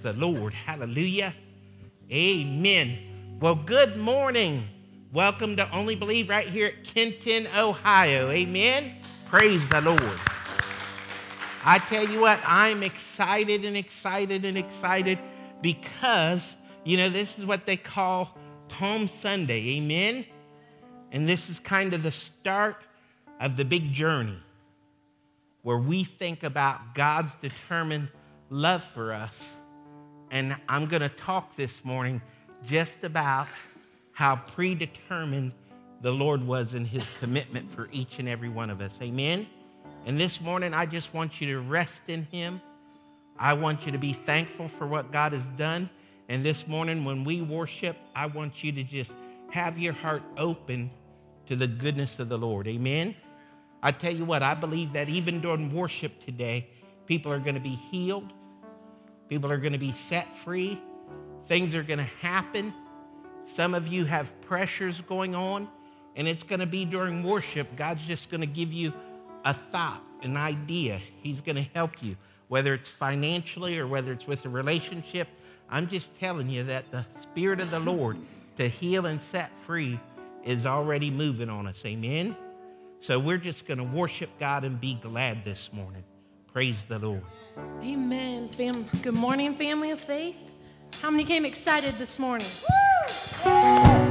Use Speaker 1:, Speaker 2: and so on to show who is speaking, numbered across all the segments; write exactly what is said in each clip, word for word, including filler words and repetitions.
Speaker 1: the Lord. Hallelujah. Amen. Well, good morning. Welcome to Only Believe right here at Kenton, Ohio. Amen. Praise the Lord. I tell you what, I'm excited and excited and excited because, you know, this is what they call Palm Sunday. Amen. And this is kind of the start of the big journey where we think about God's determined love for us. And I'm going to talk this morning just about how predetermined the Lord was in his commitment for each and every one of us. Amen? And this morning, I just want you to rest in him. I want you to be thankful for what God has done. And this morning, when we worship, I want you to just have your heart open to the goodness of the Lord. Amen? I tell you what, I believe that even during worship today, people are going to be healed. People are going to be set free. Things are going to happen. Some of you have pressures going on, and it's going to be during worship. God's just going to give you a thought, an idea. He's going to help you, whether it's financially or whether it's with a relationship. I'm just telling you that the Spirit of the Lord to heal and set free is already moving on us. Amen? So we're just going to worship God and be glad this morning. Praise the Lord.
Speaker 2: Amen. Fam- Good morning, family of faith. How many came excited this morning? Woo!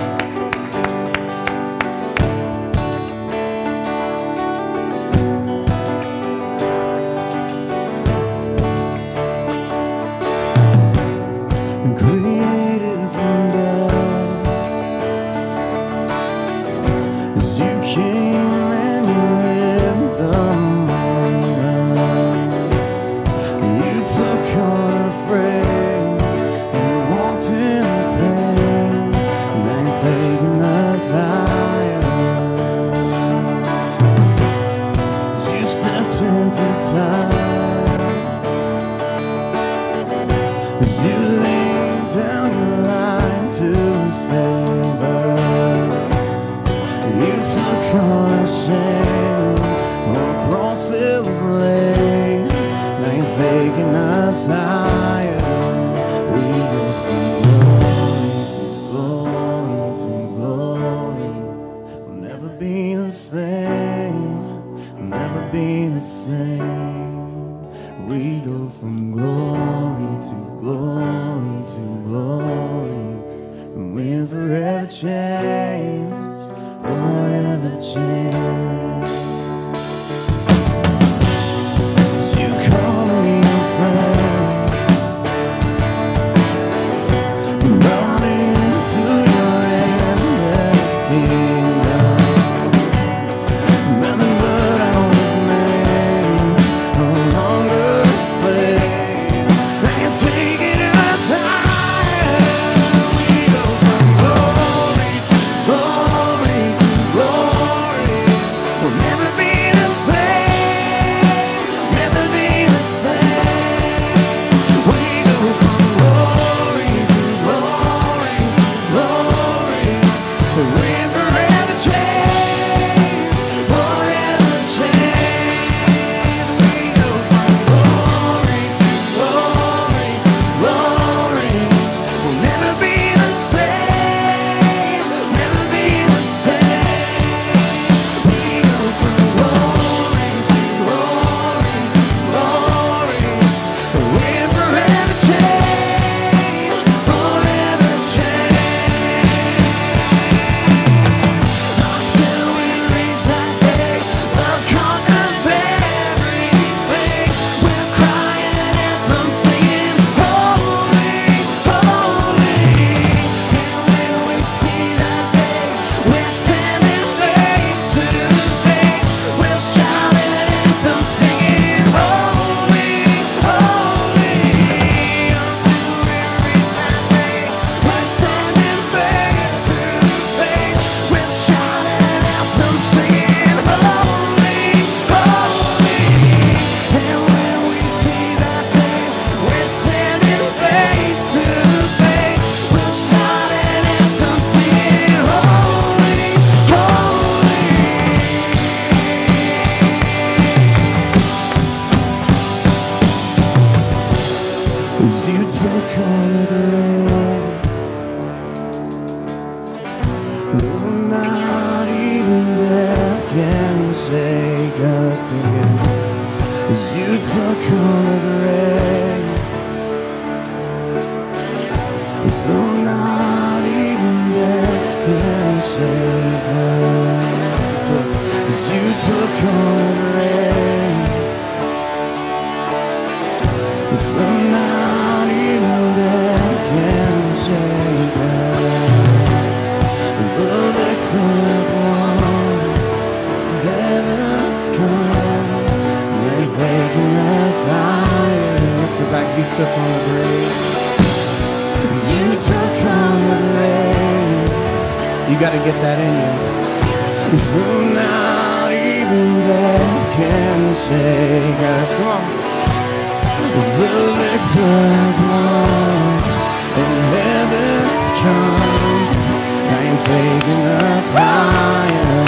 Speaker 3: Created from dust, as you came and lived among us. You took on our frame and walked in pain, and taken us higher. As you stepped into time, as you laid down your life to save us. You took on our shame, on the cross it was laid. Now you're taking us higher. We go from glory to glory to glory. We'll never be the same. We'll never be the same. We go from glory to glory to glory, and we're forever changed, forever changed. You took on the grave. Though not even death can shake us again. You took on the grave. So not even death can shake us. You took, you took on the grave. So not even death can shake us. The victor's won, heaven's come, they're taking us higher. Let's go back. You took on the grave. You took on the grave. You got to get that in you. So not even death can shake us. Come on. The victor has won, and heaven's come, and taking us higher.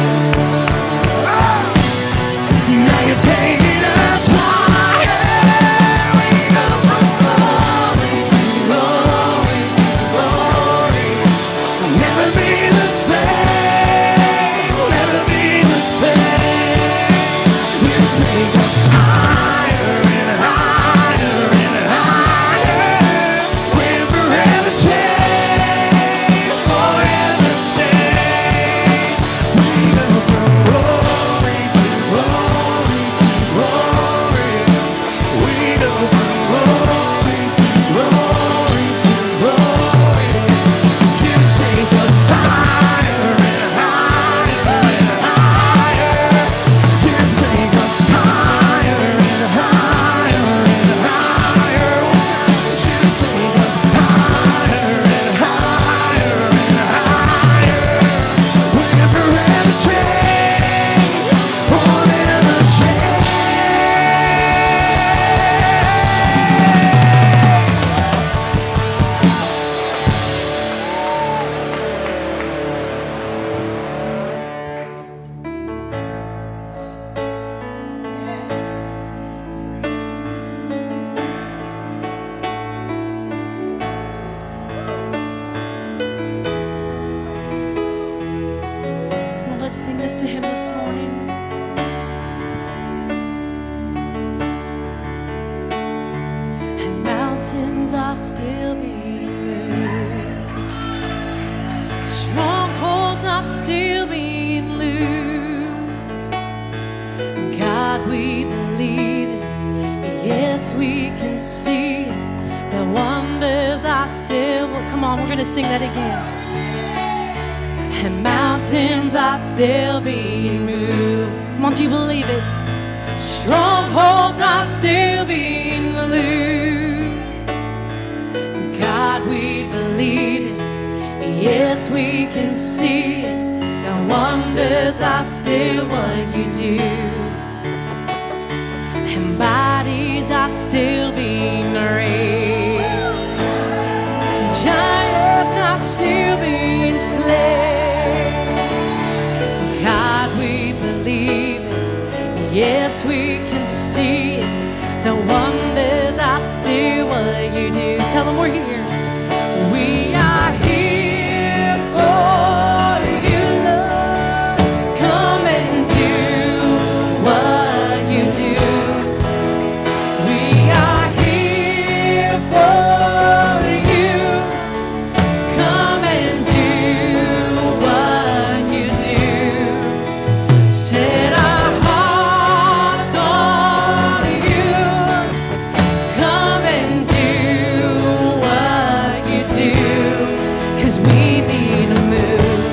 Speaker 3: Now you're taking us higher. We go from glory to glory to glory. We'll never be the same. We'll never be the same. You take us higher and higher and higher. We're forever changed, forever changed. We go from glory to glory to glory. We go from glory to glory to glory. You take us higher and higher and higher. You take us higher and higher and higher. You take us higher and higher and higher. We're forever changed, forever changed.
Speaker 2: Come on, let's sing this to him this morning. And mountains are still being moved. Strongholds are still being loosed. God, we believe it. Yes, we can see it. The wonders are still. Well, come on, we're going to sing that again. And mountains are still being moved. Come on, do you believe it? Strongholds are still being loosed. God, we believe it. Yes, we can see it. The wonders are still what you do. And bodies are still being raised. Giants are still being slain. God, we believe it. Yes, we can see it. The wonders are still what you do. Tell them we're here. We are here for you, Lord. Come and do what you do. We are here for you. Come and do what you do. Set our hearts on you. Come and do what you do. 'Cause we need a move.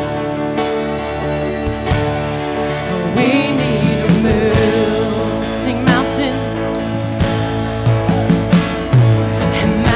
Speaker 2: We need a move. Sing mountain. And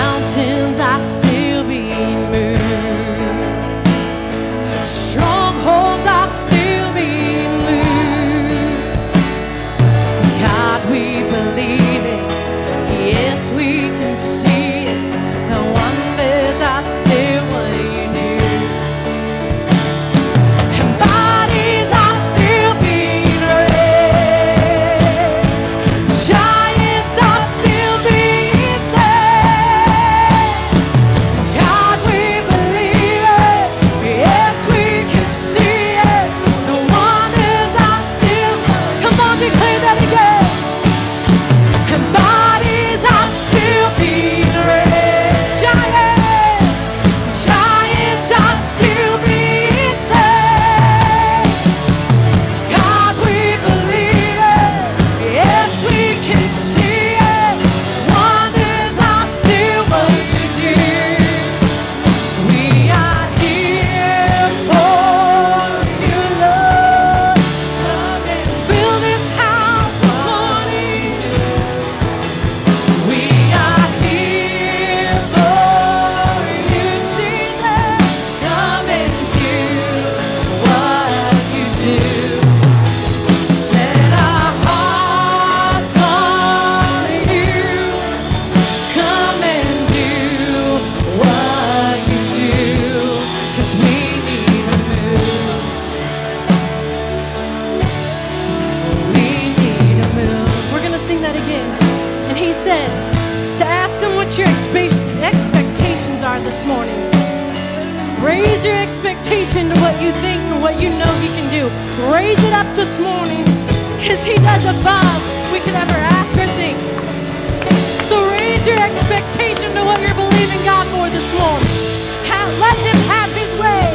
Speaker 2: what your expe- expectations are this morning. Raise your expectation to what you think and what you know He can do. Raise it up this morning, because He does above we could ever ask or think. So raise your expectation to what you're believing God for this morning. Have, let Him have His way.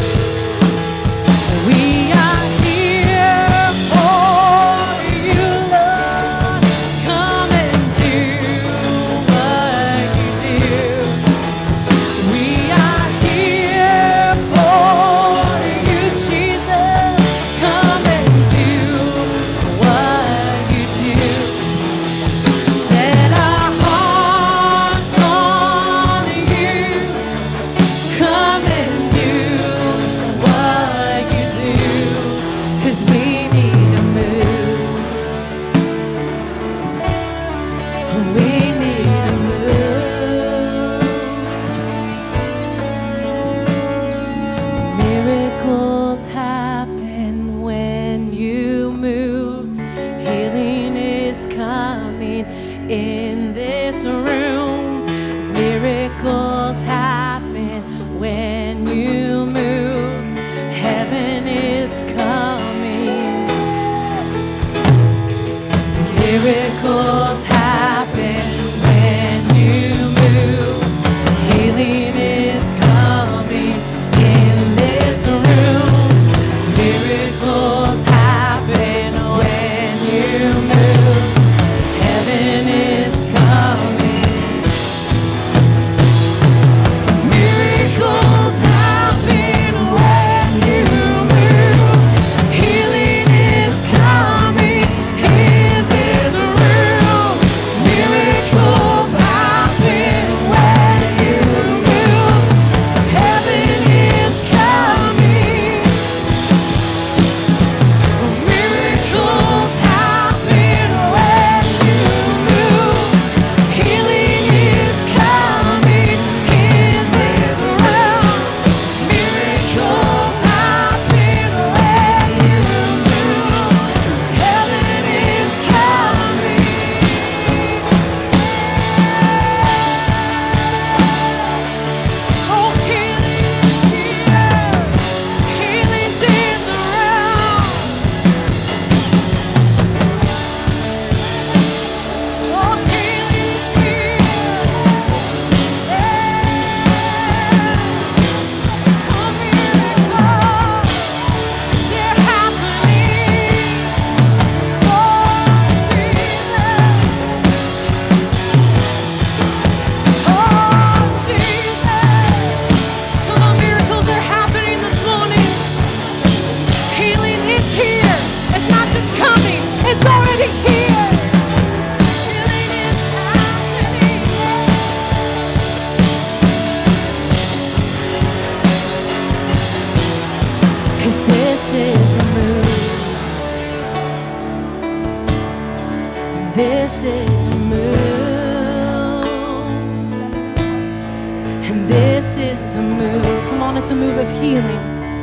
Speaker 2: We are here for you, Lord. Come and do what you do. We are here for you, Jesus. Come and do what you do. Set our hearts on you. Come and do what you do. 'Cause we need a move. We need a move. Miracles happen when you move. Healing is coming in this room. Miracles happen when you move. Heaven is coming. Miracles happen when you move. Healing is coming in this room. Miracles happen when you move. Heaven is coming. Miracles happen when you move. Healing is coming in this room. Miracles happen when you move. Heaven is coming. Miracles happen when you move. Healing is coming in this room. Miracles happen when you move. Heaven is coming. Oh, healing is here. Healing's in the room. Oh, healing's here. Yeah. Oh, miracles, they're happening. Oh, Jesus. Oh, Jesus. Come on, miracles are happening this morning. Healing is here. It's not just coming, it's already here. Healing is happening. 'Cause this is a move. This is a move. And this is a move. Come on, it's a move of healing.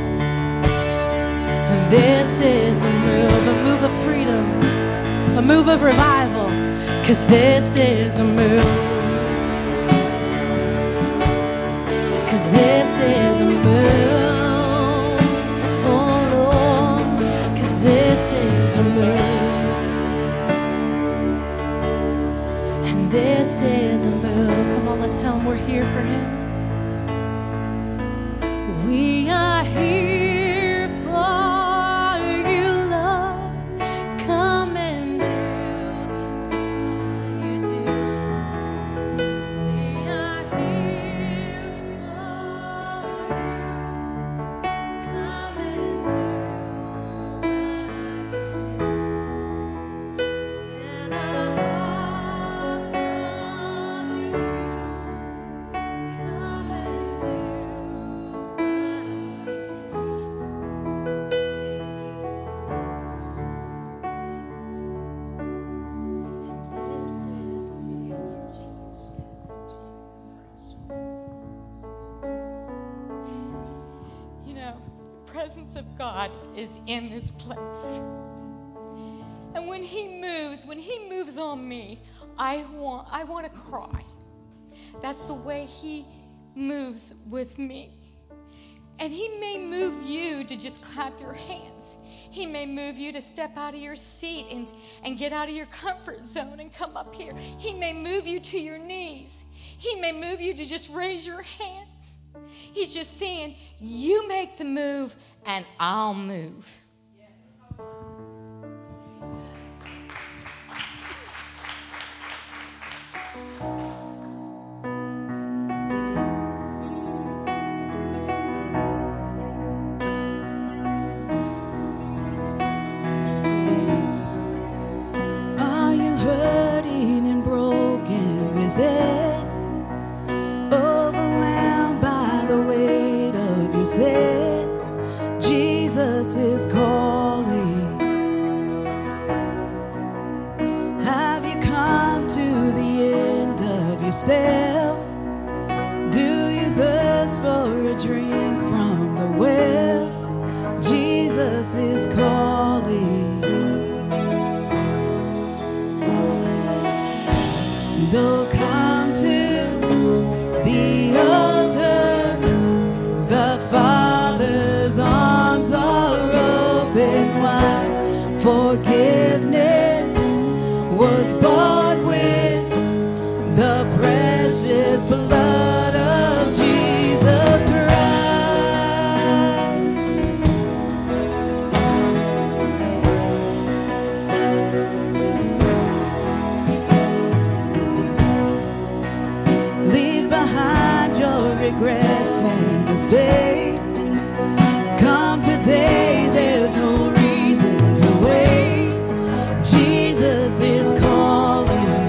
Speaker 2: And this is a move, a move of freedom, a move of revival. 'Cause this is a move. 'Cause this is a move. Oh Lord, 'cause this is a move. And this is a move. Come on, let's tell Him we're here for Him. We are here for you, Lord. Come and do what you do. We are here for you. Come and do what you do. Set our hearts on you. Come and do what you do. This is me, Jesus.
Speaker 4: You know, the presence of God is in this place. And when He moves, when He moves on me, I want I want to cry. That's the way he moves with me. And he may move you to just clap your hands. He may move you to step out of your seat and, and get out of your comfort zone and come up here. He may move you to your knees. He may move you to just raise your hands. He's just saying, you make the move and I'll move.
Speaker 3: Jesus is calling. Have you come to the end of yourself? Do you thirst for a drink from the well? Jesus is calling. Don't come to the altar. The Father's arms are open wide. Forgiveness was bought with the precious blood of Jesus Christ. Leave behind your regrets and mistakes. Come today, there's no reason to wait. Jesus is calling.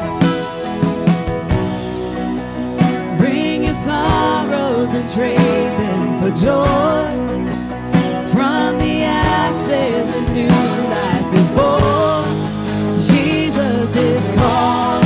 Speaker 3: Bring your sorrows and trade them for joy. From the ashes a new life is born. Jesus is calling.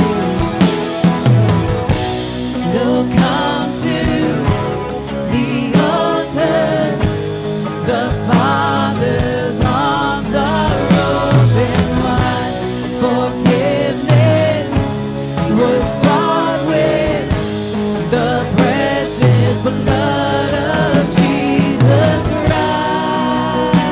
Speaker 3: They'll come to the altar. The Father's arms are open wide. Forgiveness was bought with the precious blood of Jesus Christ.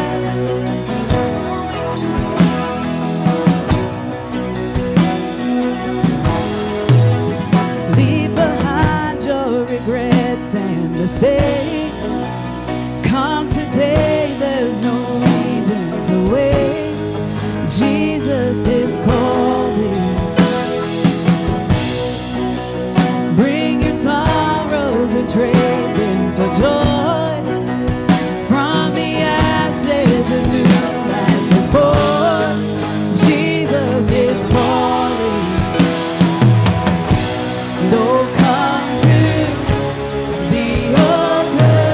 Speaker 3: Leave behind your regrets and mistakes. Come today, there's no reason to wait. Jesus is calling. Bring your sorrows and trade them for joy. From the ashes a new life is born. Jesus is calling. Don't come to the altar.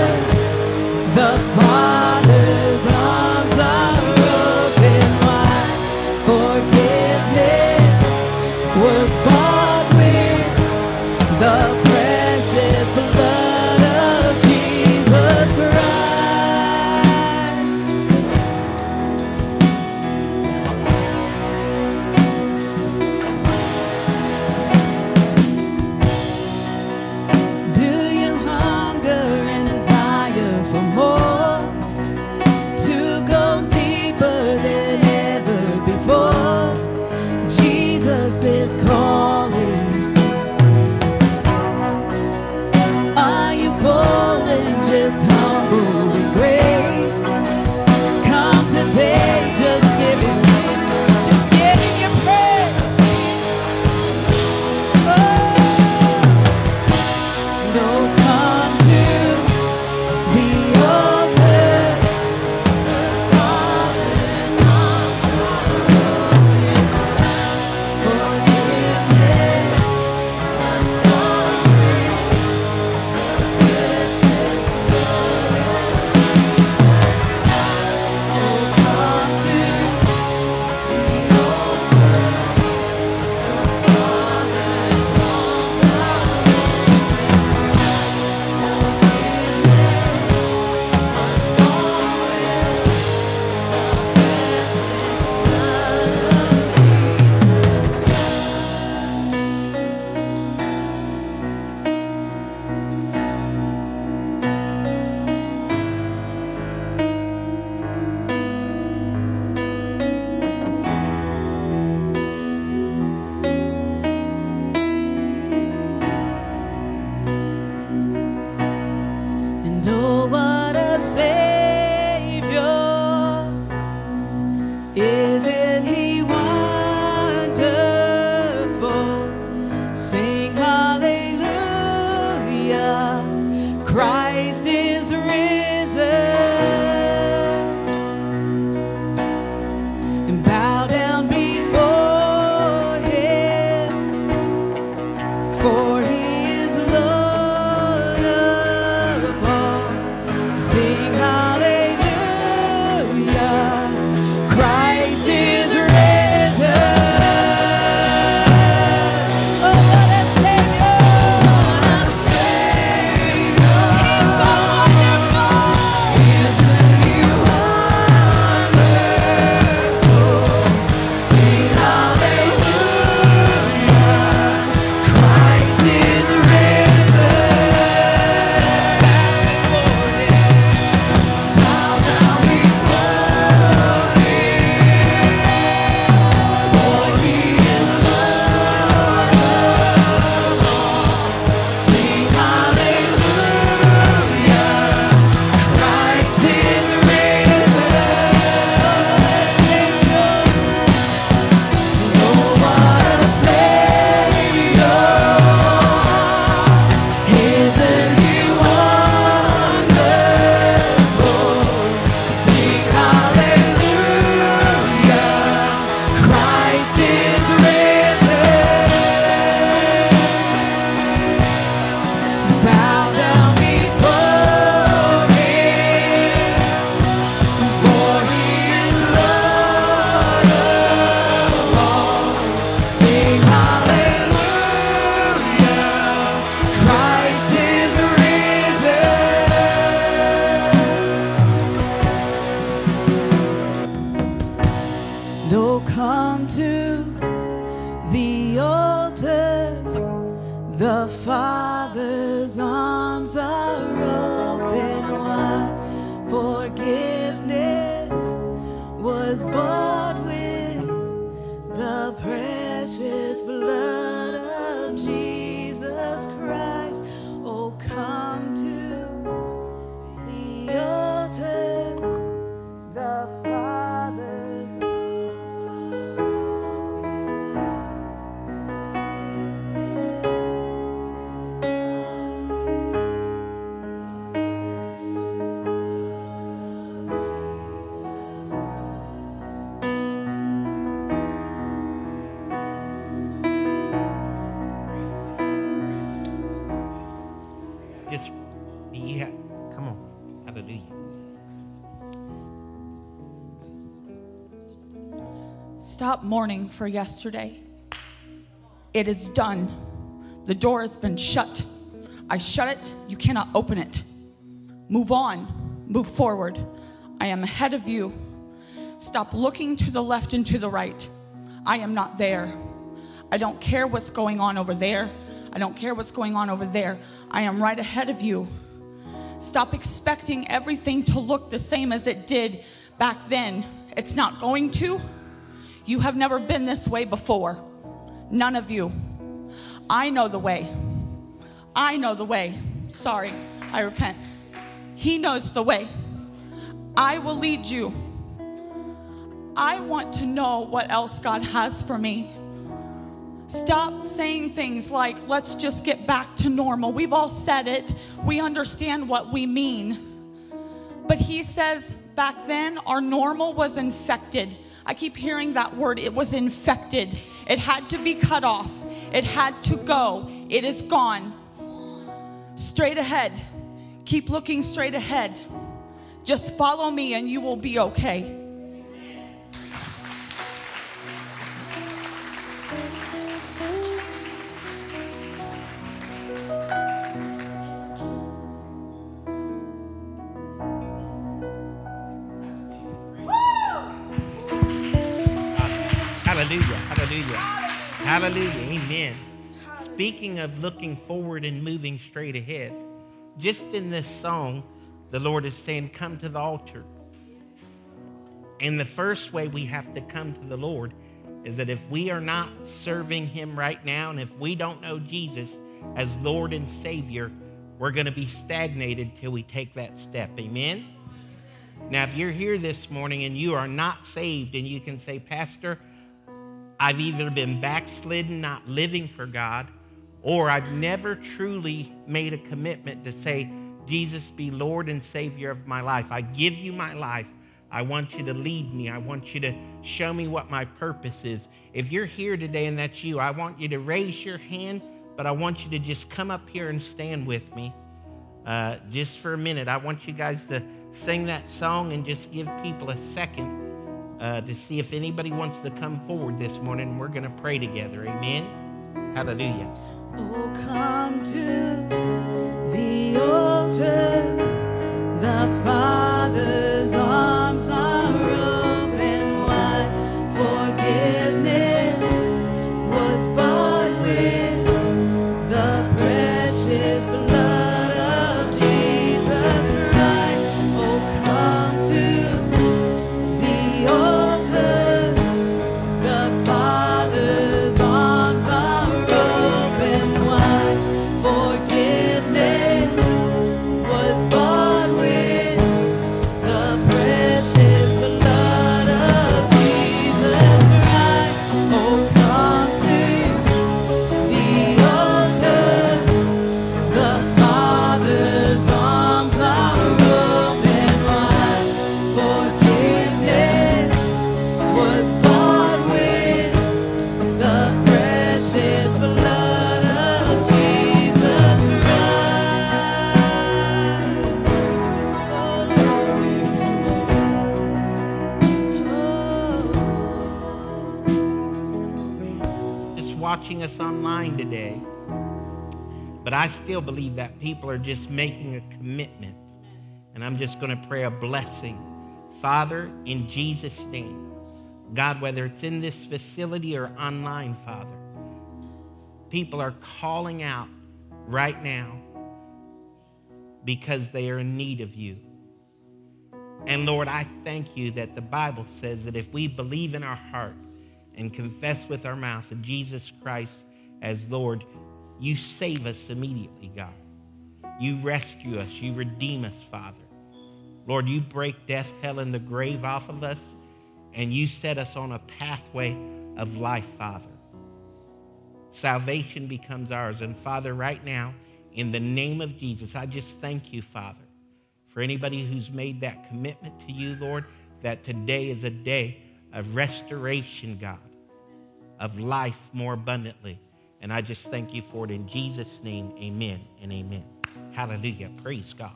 Speaker 3: Father's arms are open wide. Forgiveness was bought with the precious blood of Jesus Christ. Oh, come to the altar, the Father's
Speaker 1: Just, yeah, come on. Hallelujah.
Speaker 5: Stop mourning for yesterday. It is done. The door has been shut. I shut it. You cannot open it. Move on. Move forward. I am ahead of you. Stop looking to the left and to the right. I am not there. I don't care what's going on over there. I don't care what's going on over there. I am right ahead of you. Stop expecting everything to look the same as it did back then. It's not going to. You have never been this way before. None of you. I know the way. I know the way. Sorry, I repent. He knows the way. I will lead you. I want to know what else God has for me. Stop saying things like, let's just get back to normal. We've all said it. We understand what we mean. But he says back then our normal was infected. I keep hearing that word. It was infected. It had to be cut off. It had to go. It is gone. Straight ahead. Keep looking straight ahead. Just follow me and you will be okay.
Speaker 1: Hallelujah, hallelujah, hallelujah, amen. Speaking of looking forward and moving straight ahead, just in this song, the Lord is saying, come to the altar. And the first way we have to come to the Lord is that if we are not serving him right now, and if we don't know Jesus as Lord and Savior, we're going to be stagnated till we take that step, amen? Now, if you're here this morning and you are not saved, and you can say, Pastor, I've either been backslidden, not living for God, or I've never truly made a commitment to say, Jesus, be Lord and Savior of my life. I give you my life. I want you to lead me. I want you to show me what my purpose is. If you're here today and that's you, I want you to raise your hand, but I want you to just come up here and stand with me uh, just for a minute. I want you guys to sing that song and just give people a second Uh, to see if anybody wants to come forward this morning. We're going to pray together. Amen. Hallelujah.
Speaker 3: Oh, come to the altar. The Father's arms are open wide. Forgiveness was bought with the precious blood of Jesus Christ. Oh, come to the altar. The Father's arms are open wide. Forgiveness was bought with the precious blood of Jesus Christ. Oh, come to the altar. The Father's arms are open wide. Forgiveness was bought with the precious blood of Jesus Christ. Oh, Lord.
Speaker 1: Just watching us online today. But I still believe that people are just making a commitment. And I'm just going to pray a blessing. Father, in Jesus' name, God, whether it's in this facility or online, Father, people are calling out right now because they are in need of you. And Lord, I thank you that the Bible says that if we believe in our heart and confess with our mouth that Jesus Christ as Lord, you save us immediately, God. You rescue us. You redeem us, Father. Lord, you break death, hell, and the grave off of us, and you set us on a pathway of life, Father. Salvation becomes ours. And Father, right now, in the name of Jesus, I just thank you, Father, for anybody who's made that commitment to you, Lord, that today is a day of restoration, God, of life more abundantly. And I just thank you for it in Jesus' name. Amen and amen. Hallelujah. Praise God.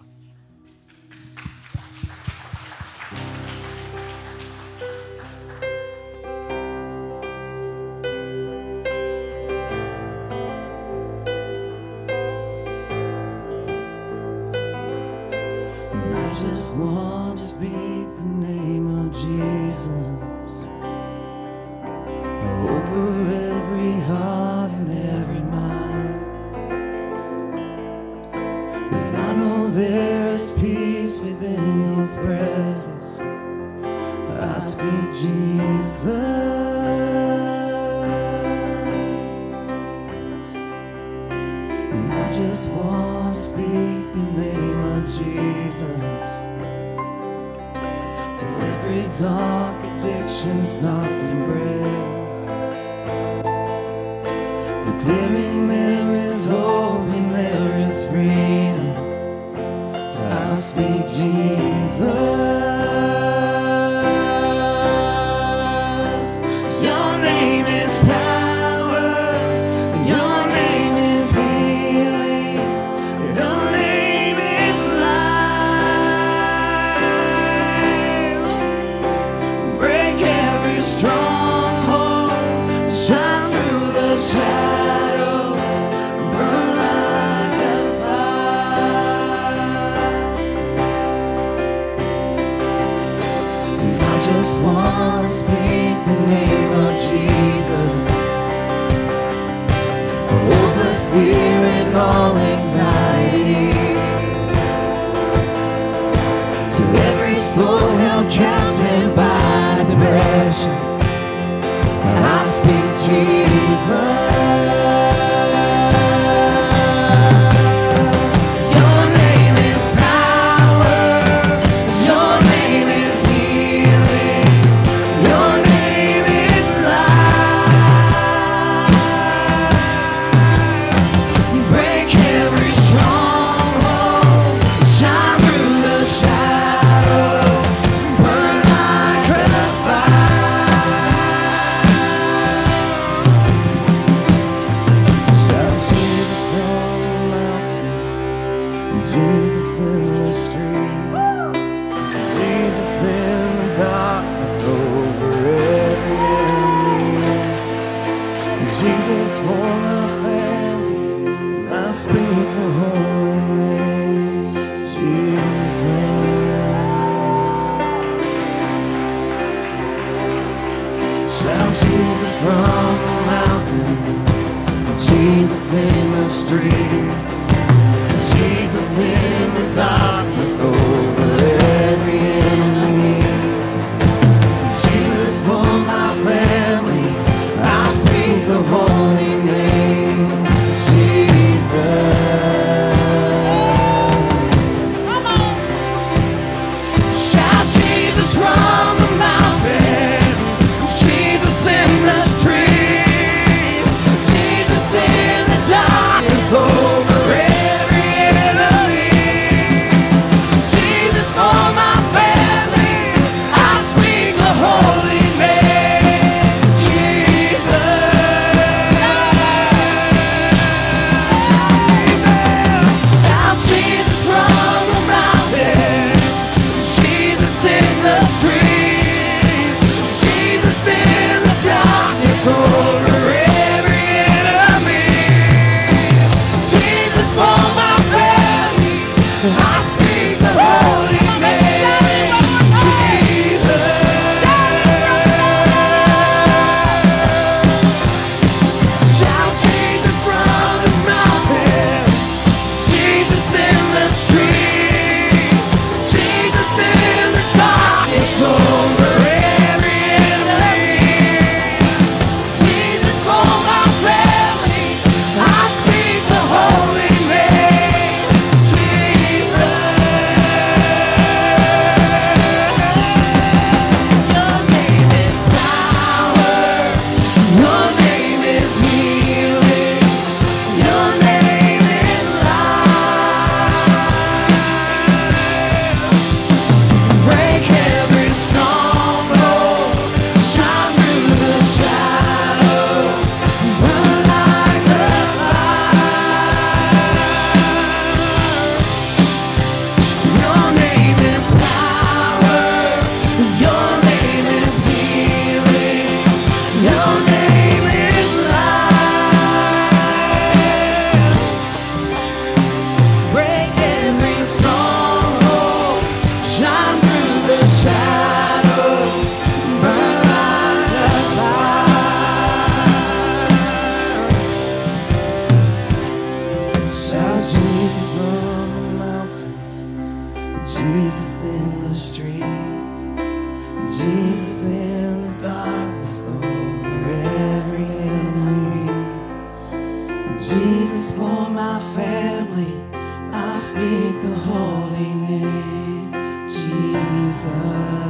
Speaker 3: I just want to speak the name of Jesus over every heart and every mind. 'Cause I know there's peace within His presence. I speak Jesus. And I just want to speak the name of Jesus till every dark addiction starts to break, declaring there is hope and there is freedom. I'll speak Jesus. Your name is power, and your name is healing. Your name is life. Break every stronghold, shine through the shadows, burn like a fire. And I just want to speak the name of Jesus over fear and all anxiety, to every soul held captive by depression. I speak Jesus. Your name is power. Your name is healing. Your name is life. Break every stronghold. Shine through the shadows. Burn like a shout Jesus from the mountain, Jesus in the streets, Jesus in the darkness over every enemy, Jesus for my family, and I speak the holy name, Jesus. Shout Jesus from the mountains, Jesus in the streets, Jesus in the darkness over every enemy, Jesus for my family, I speak the holy name, Jesus. Shout Jesus from the mountain, Jesus in the street, Jesus in the darkness over Jesus on the mountains, Jesus in the streets, Jesus in the darkness over every enemy. Jesus for my family, I speak the holy name, Jesus.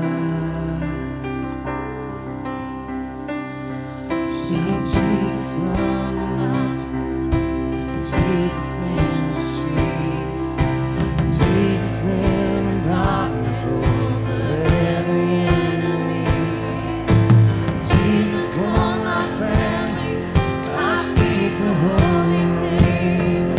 Speaker 3: Speak Jesus from the mountains, Jesus in the streets, Jesus in the darkness over every enemy. Jesus for my family, I speak the holy name,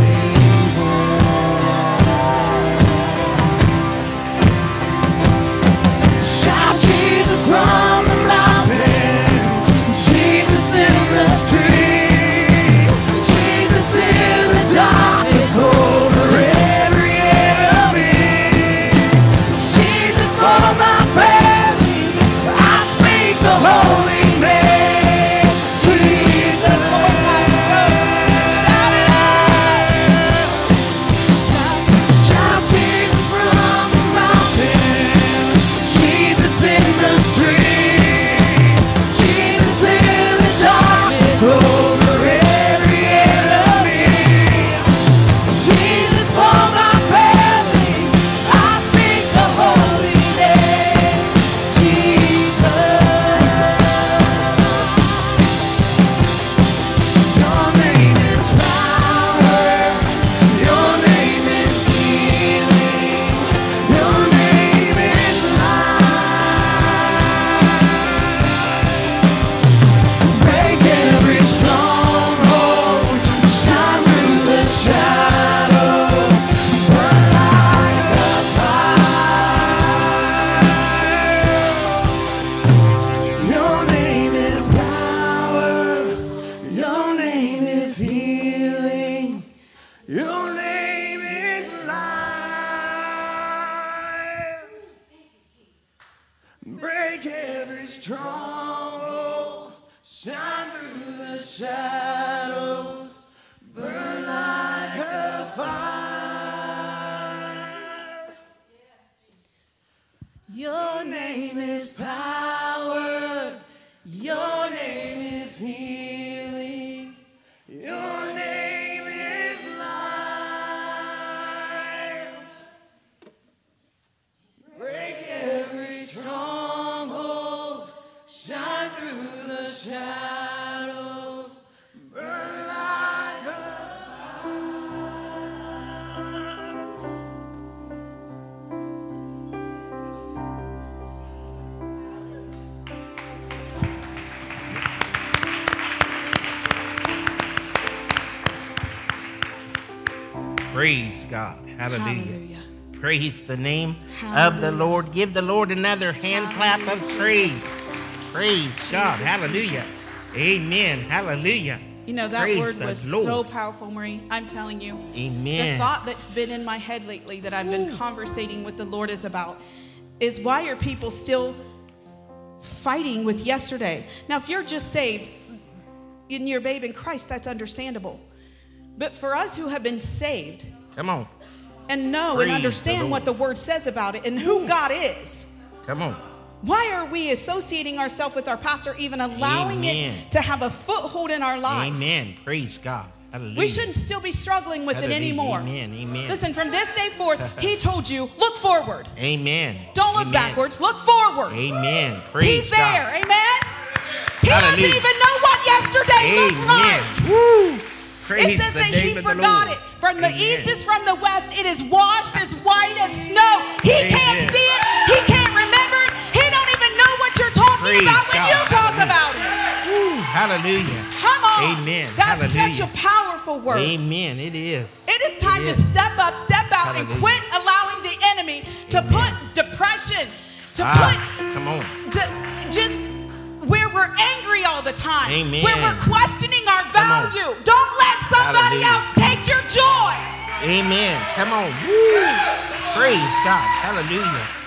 Speaker 3: Jesus. Shout Jesus from the mountains, Jesus in the street, Jesus in the darkness over every enemy. Jesus for my family, I speak the holy name, Jesus. One more time, let's go. Shout it out. Shout, shout Jesus from the mountain, Jesus in the street, Jesus in the darkness over every enemy. Jesus for my family, I speak the holy name, Jesus. Your name is power, your name is healing, your name is life. Break every stronghold, shine through the shadows, burn like a fire. Your name is power, your name is healing, your name is life. Break every stronghold, shine through the shadows, burn like a fire. Your name is power, your name is healing, your name is life. Break every stronghold, shine through the shadows, burn like a
Speaker 1: Praise God. Hallelujah.
Speaker 5: Hallelujah.
Speaker 1: Praise the name of the
Speaker 5: Hallelujah.
Speaker 1: Lord. Give the Lord another hand clap of
Speaker 5: Hallelujah,
Speaker 1: praise.
Speaker 5: Jesus.
Speaker 1: Praise God.
Speaker 5: Jesus,
Speaker 1: Hallelujah.
Speaker 5: Jesus.
Speaker 1: Amen. Hallelujah.
Speaker 5: You know, that
Speaker 1: Praise
Speaker 5: word
Speaker 1: the
Speaker 5: was
Speaker 1: Lord.
Speaker 5: so powerful, Marie. I'm telling you.
Speaker 1: Amen.
Speaker 5: The thought that's been in my head lately that I've been conversating with the Lord is about is why are people still fighting with yesterday? Now, if you're just saved and you're a babe in Christ, that's understandable. But for us who have been saved
Speaker 1: Come on.
Speaker 5: and know
Speaker 1: Praise
Speaker 5: and
Speaker 1: the
Speaker 5: understand
Speaker 1: Lord.
Speaker 5: what the word says about it and who God is,
Speaker 1: Come on.
Speaker 5: why are we associating ourselves with our pastor, even allowing
Speaker 1: Amen.
Speaker 5: it to have a foothold in our life?
Speaker 1: Amen. Praise God. Hallelujah.
Speaker 5: We shouldn't still be struggling with
Speaker 1: Hallelujah.
Speaker 5: it anymore.
Speaker 1: Amen. Amen.
Speaker 5: Listen, from this day forth, he told you, look forward.
Speaker 1: Amen.
Speaker 5: Don't look
Speaker 1: Amen.
Speaker 5: backwards. Look forward.
Speaker 1: Amen. Praise
Speaker 5: He's there.
Speaker 1: God.
Speaker 5: Amen. He
Speaker 1: Hallelujah.
Speaker 5: doesn't even know what yesterday looked
Speaker 1: Amen.
Speaker 5: like.
Speaker 1: Woo. Praise
Speaker 5: It says
Speaker 1: the
Speaker 5: that
Speaker 1: name
Speaker 5: he
Speaker 1: of the
Speaker 5: forgot
Speaker 1: Lord.
Speaker 5: it. From the
Speaker 1: Amen.
Speaker 5: east is from the west. It is washed as white as snow. He
Speaker 1: Amen.
Speaker 5: can't see it. He can't remember it. He don't even know what you're talking
Speaker 1: Praise
Speaker 5: about when
Speaker 1: God.
Speaker 5: you talk
Speaker 1: Hallelujah.
Speaker 5: about it.
Speaker 1: Woo. Hallelujah.
Speaker 5: Come on.
Speaker 1: Amen.
Speaker 5: That's
Speaker 1: Hallelujah.
Speaker 5: such a powerful word.
Speaker 1: Amen. It is.
Speaker 5: It is time
Speaker 1: It
Speaker 5: to
Speaker 1: is.
Speaker 5: step up, step out,
Speaker 1: Hallelujah.
Speaker 5: and quit allowing the enemy to
Speaker 1: Amen.
Speaker 5: put depression, to
Speaker 1: Ah,
Speaker 5: put
Speaker 1: come on.
Speaker 5: to just where we're angry all the time,
Speaker 1: Amen.
Speaker 5: where we're questioning our
Speaker 1: Come on.
Speaker 5: value. Don't let somebody
Speaker 1: Hallelujah.
Speaker 5: else take your joy.
Speaker 1: Amen. Come on. Woo. Praise God. Hallelujah.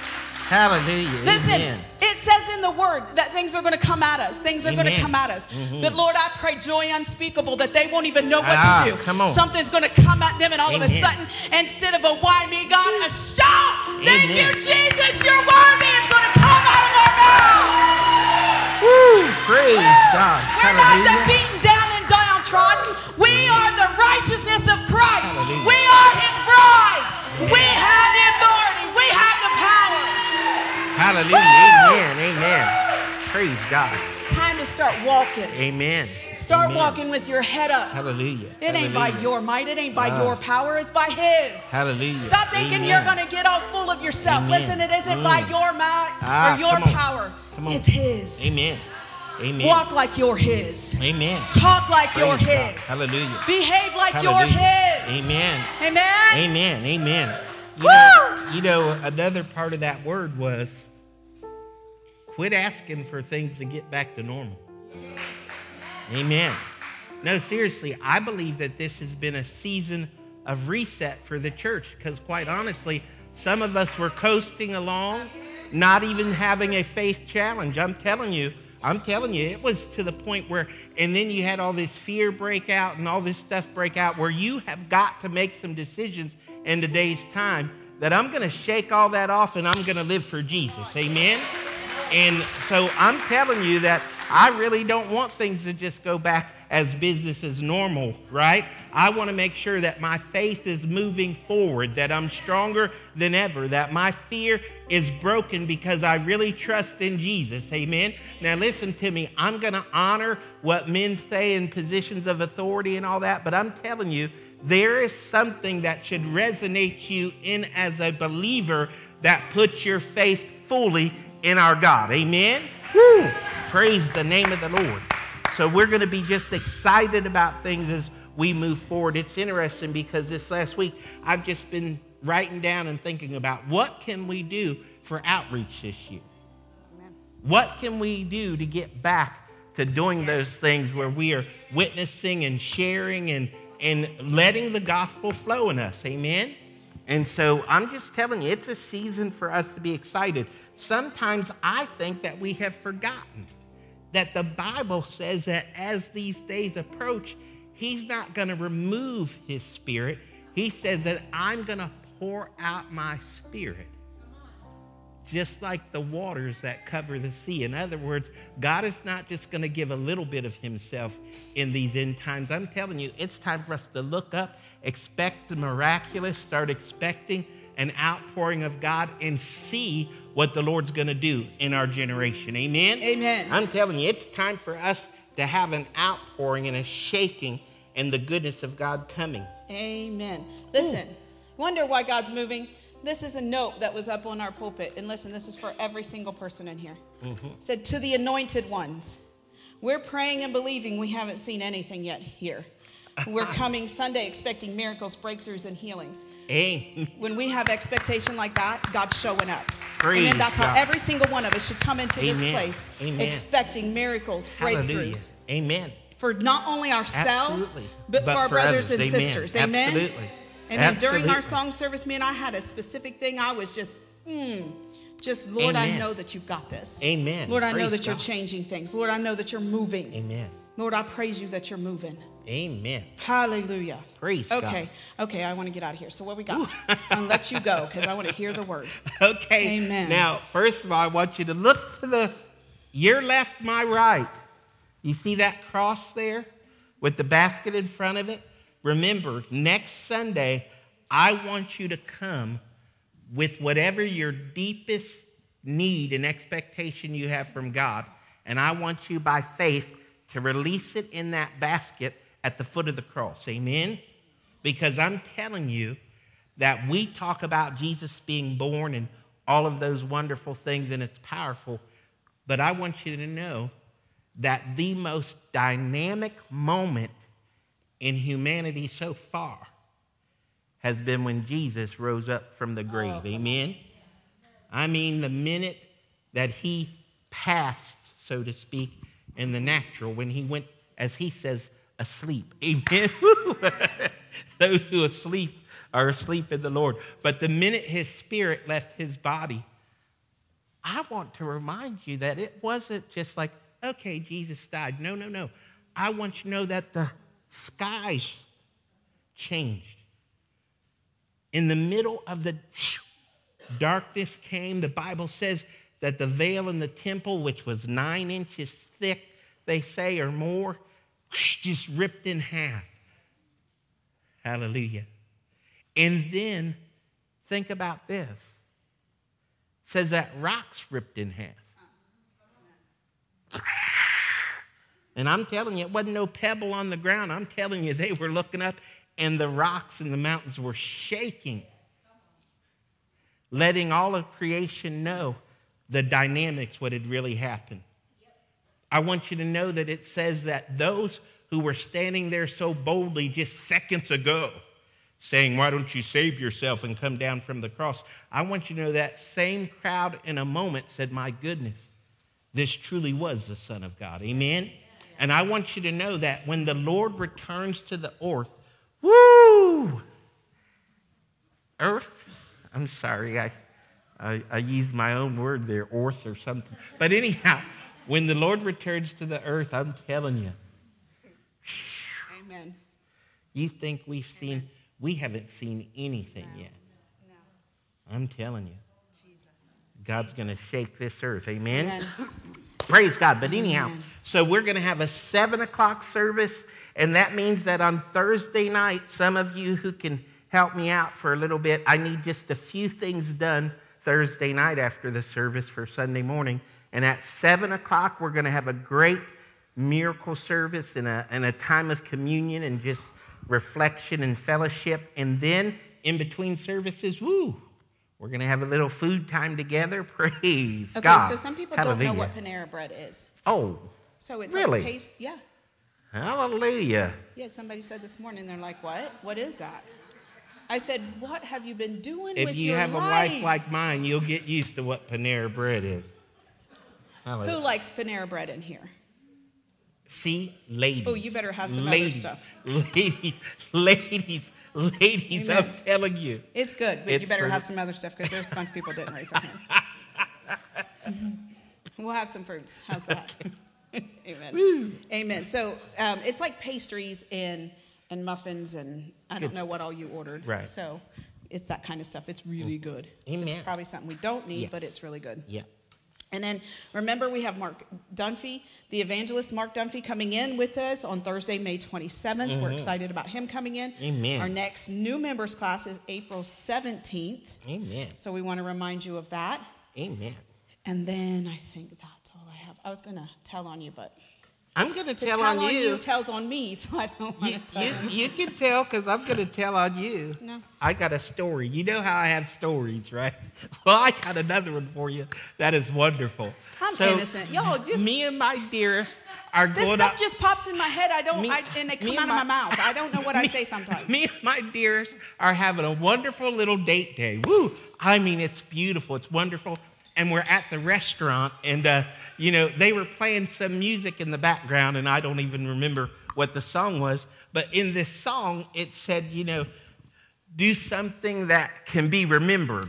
Speaker 1: Hallelujah.
Speaker 5: Listen,
Speaker 1: Amen.
Speaker 5: it says in the word that things are going to come at us. Things are going to
Speaker 1: Amen.
Speaker 5: come at us.
Speaker 1: Mhm.
Speaker 5: But Lord, I pray joy unspeakable that they won't even know what
Speaker 1: Ah,
Speaker 5: to do.
Speaker 1: come on.
Speaker 5: Something's going to come at them, and all of a
Speaker 1: Amen.
Speaker 5: sudden, instead of a why me, God, a shout. Thank
Speaker 1: Amen.
Speaker 5: you, Jesus. You're worthy. It's going to come out of our mouth.
Speaker 1: Woo! Praise God.
Speaker 5: We're not the
Speaker 1: Hallelujah.
Speaker 5: beaten down and downtrodden. We are the righteousness of Christ.
Speaker 1: Hallelujah.
Speaker 5: We are his bride. We have the authority. We have the power.
Speaker 1: Hallelujah.
Speaker 5: Woo!
Speaker 1: Amen. Amen. Praise God.
Speaker 5: Time to start walking.
Speaker 1: Amen.
Speaker 5: Start
Speaker 1: Amen.
Speaker 5: walking with your head up.
Speaker 1: Hallelujah.
Speaker 5: It ain't by
Speaker 1: Hallelujah.
Speaker 5: your might. It ain't by
Speaker 1: Ah.
Speaker 5: your power. It's by his.
Speaker 1: Hallelujah.
Speaker 5: Stop thinking
Speaker 1: Amen.
Speaker 5: you're going to get all full of yourself.
Speaker 1: Amen.
Speaker 5: Listen, it isn't
Speaker 1: Mm.
Speaker 5: by your might
Speaker 1: Ah,
Speaker 5: or your
Speaker 1: come on.
Speaker 5: power.
Speaker 1: Come on.
Speaker 5: It's his.
Speaker 1: Amen. Amen.
Speaker 5: Walk like you're his.
Speaker 1: Amen.
Speaker 5: Talk like you're
Speaker 1: Praise God.
Speaker 5: his.
Speaker 1: Hallelujah.
Speaker 5: Behave like
Speaker 1: Hallelujah.
Speaker 5: you're his.
Speaker 1: Amen.
Speaker 5: Amen.
Speaker 1: Amen. Amen. You
Speaker 5: Woo!
Speaker 1: know, you know, another part of that word was quit asking for things to get back to normal. Amen. No, seriously, I believe that this has been a season of reset for the church because, quite honestly, some of us were coasting along, not even having a faith challenge. I'm telling you, I'm telling you, it was to the point where, and then you had all this fear break out and all this stuff break out where you have got to make some decisions in today's time that I'm going to shake all that off and I'm going to live for Jesus. Amen? And so I'm telling you that I really don't want things to just go back as business as normal, right? I want to make sure that my faith is moving forward, that I'm stronger than ever, that my fear is broken because I really trust in Jesus. Amen? Now listen to me. I'm going to honor what men say in positions of authority and all that, but I'm telling you, there is something that should resonate you in as a believer that puts your faith fully in our God. Amen? Woo! Praise the name of the Lord. So we're going to be just excited about things as we move forward. It's interesting because this last week I've just been writing down and thinking about what can we do for outreach this year? Amen. What can we do to get back to doing those things where we are witnessing and sharing and, and letting the gospel flow in us? Amen? And so I'm just telling you, it's a season for us to be excited. Sometimes I think that we have forgotten that the Bible says that as these days approach, he's not going to remove his spirit. He says that I'm going to pour out my spirit just like the waters that cover the sea. In other words, God is not just going to give a little bit of himself in these end times. I'm telling you, it's time for us to look up, expect the miraculous, start expecting an outpouring of God, and see what the Lord's going to do in our generation. Amen?
Speaker 5: Amen.
Speaker 1: I'm telling you, it's time for us to have an outpouring and a shaking and the goodness of God coming.
Speaker 5: Amen. Listen, wonder why God's moving? This is a note that was up on our pulpit. And listen, this is for every single person in here. Mm-hmm. It said, to the anointed ones, we're praying and believing we haven't seen anything yet here. We're coming Sunday expecting miracles, breakthroughs, and healings.
Speaker 1: Amen.
Speaker 5: When we have expectation like that, God's showing up.
Speaker 1: Praise
Speaker 5: Amen. That's
Speaker 1: God.
Speaker 5: how every single one of us should come into
Speaker 1: Amen.
Speaker 5: this place
Speaker 1: Amen.
Speaker 5: expecting miracles,
Speaker 1: Hallelujah.
Speaker 5: breakthroughs.
Speaker 1: Amen.
Speaker 5: For not only ourselves,
Speaker 1: Absolutely.
Speaker 5: but,
Speaker 1: But
Speaker 5: for our
Speaker 1: for
Speaker 5: brothers
Speaker 1: others.
Speaker 5: and
Speaker 1: Amen.
Speaker 5: sisters. Amen.
Speaker 1: Absolutely.
Speaker 5: Amen. During our
Speaker 1: Absolutely.
Speaker 5: song service, me and I had a specific thing. I was just, mm, just, Lord, I
Speaker 1: Amen.
Speaker 5: know that you've got this.
Speaker 1: Amen.
Speaker 5: Lord, I know
Speaker 1: Praise
Speaker 5: that you're
Speaker 1: God.
Speaker 5: changing things. Lord, I know that you're moving.
Speaker 1: Amen.
Speaker 5: Lord, I praise you that you're moving.
Speaker 1: Amen.
Speaker 5: Hallelujah.
Speaker 1: Praise
Speaker 5: Okay.
Speaker 1: God.
Speaker 5: Okay, I want to get out of here. So what we got? I'm going to let you go because I want to hear the word.
Speaker 1: Okay.
Speaker 5: Amen.
Speaker 1: Now, first of all, I want you to look to the your left, my right. You see that cross there with the basket in front of it? Remember, next Sunday, I want you to come with whatever your deepest need and expectation you have from God. And I want you by faith to release it in that basket at the foot of the cross. Amen? Because I'm telling you that we talk about Jesus being born and all of those wonderful things, and it's powerful. But I want you to know that the most dynamic moment in humanity so far has been when Jesus rose up from the grave. Amen? I mean, the minute that he passed, so to speak, in the natural, when he went, as he says, asleep. Amen? Those who are asleep are asleep in the Lord. But the minute his spirit left his body, I want to remind you that it wasn't just like, okay, Jesus died. No, no, no. I want you to know that the skies changed. In the middle of the darkness came, the Bible says that the veil in the temple, which was nine inches thick, they say, or more, just ripped in half. Hallelujah. And then, think about this. It says that rocks ripped in half. And I'm telling you, it wasn't no pebble on the ground. I'm telling you, they were looking up, and the rocks and the mountains were shaking, letting all of creation know the dynamics, what had really happened. I want you to know that it says that those who were standing there so boldly just seconds ago, saying, why don't you save yourself and come down from the cross? I want you to know that same crowd in a moment said, my goodness, this truly was the Son of God. Amen? And I want you to know that when the Lord returns to the earth, woo! Earth? I'm sorry, I, I, I used my own word there, earth or something. But anyhow, when the Lord returns to the earth, I'm telling you.
Speaker 5: Amen.
Speaker 1: You think we've seen, Amen. We haven't seen anything no. yet. No. I'm telling you. Jesus. God's going to shake this earth. Amen? Amen. Praise God. But anyhow, Amen. So we're going to have a seven o'clock service, and that means that on Thursday night, some of you who can help me out for a little bit, I need just a few things done Thursday night after the service for Sunday morning. And at seven o'clock, we're going to have a great miracle service and a, and a time of communion and just reflection and fellowship. And then in between services, woo, we're going to have a little food time together. Praise
Speaker 5: okay,
Speaker 1: God.
Speaker 5: So some people
Speaker 1: Hallelujah.
Speaker 5: don't know what Panera Bread is.
Speaker 1: Oh,
Speaker 5: so it's
Speaker 1: really?
Speaker 5: like paste, yeah.
Speaker 1: Hallelujah.
Speaker 5: Yeah, somebody said this morning, they're like, what? What is that? I said, what have you been doing
Speaker 1: if
Speaker 5: with
Speaker 1: you
Speaker 5: your
Speaker 1: have
Speaker 5: life?
Speaker 1: a wife like mine, you'll get used to what Panera Bread is. Hallelujah.
Speaker 5: Who likes Panera Bread in here?
Speaker 1: See, ladies.
Speaker 5: Oh, you better have some
Speaker 1: ladies,
Speaker 5: other stuff.
Speaker 1: Ladies, ladies, ladies, Amen. I'm telling you.
Speaker 5: It's good, but
Speaker 1: it's
Speaker 5: you better
Speaker 1: for...
Speaker 5: have some other stuff because there's a bunch of people didn't raise their hand. Mm-hmm. We'll have some fruits. How's that? Amen. Woo. Amen. So um, it's like pastries and, and muffins and I don't good. know what all you ordered.
Speaker 1: Right.
Speaker 5: So it's that kind of stuff. It's really good.
Speaker 1: Amen.
Speaker 5: It's probably something we don't need,
Speaker 1: yes.
Speaker 5: but it's really good.
Speaker 1: Yeah.
Speaker 5: And then remember, we have Mark Dunphy, the evangelist Mark Dunphy, coming in with us on Thursday, May twenty-seventh. Mm-hmm. We're excited about him coming in.
Speaker 1: Amen.
Speaker 5: Our next new members class is April seventeenth.
Speaker 1: Amen.
Speaker 5: So we want to remind you of that.
Speaker 1: Amen.
Speaker 5: And then I think that's all I have. I was going to tell on you, but
Speaker 1: I'm going to tell,
Speaker 5: tell
Speaker 1: on,
Speaker 5: on
Speaker 1: you.
Speaker 5: you tells on me, so I don't want
Speaker 1: You,
Speaker 5: to tell
Speaker 1: you,
Speaker 5: on
Speaker 1: you can tell because I'm going to tell on you.
Speaker 5: No.
Speaker 1: I got a story. You know how I have stories, right? Well, I got another one for you. That is wonderful.
Speaker 5: I'm
Speaker 1: so,
Speaker 5: innocent. Y'all just...
Speaker 1: Me and my dearest are
Speaker 5: this
Speaker 1: going
Speaker 5: stuff
Speaker 1: up,
Speaker 5: just pops in my head. I don't,
Speaker 1: me,
Speaker 5: I, and they come out
Speaker 1: and
Speaker 5: of my mouth. I don't know what
Speaker 1: me,
Speaker 5: I say sometimes.
Speaker 1: Me and my dearest are having a wonderful little date day. Woo! I mean, it's beautiful. It's wonderful. And we're at the restaurant, and, uh, you know, they were playing some music in the background, and I don't even remember what the song was. But in this song, it said, you know, do something that can be remembered,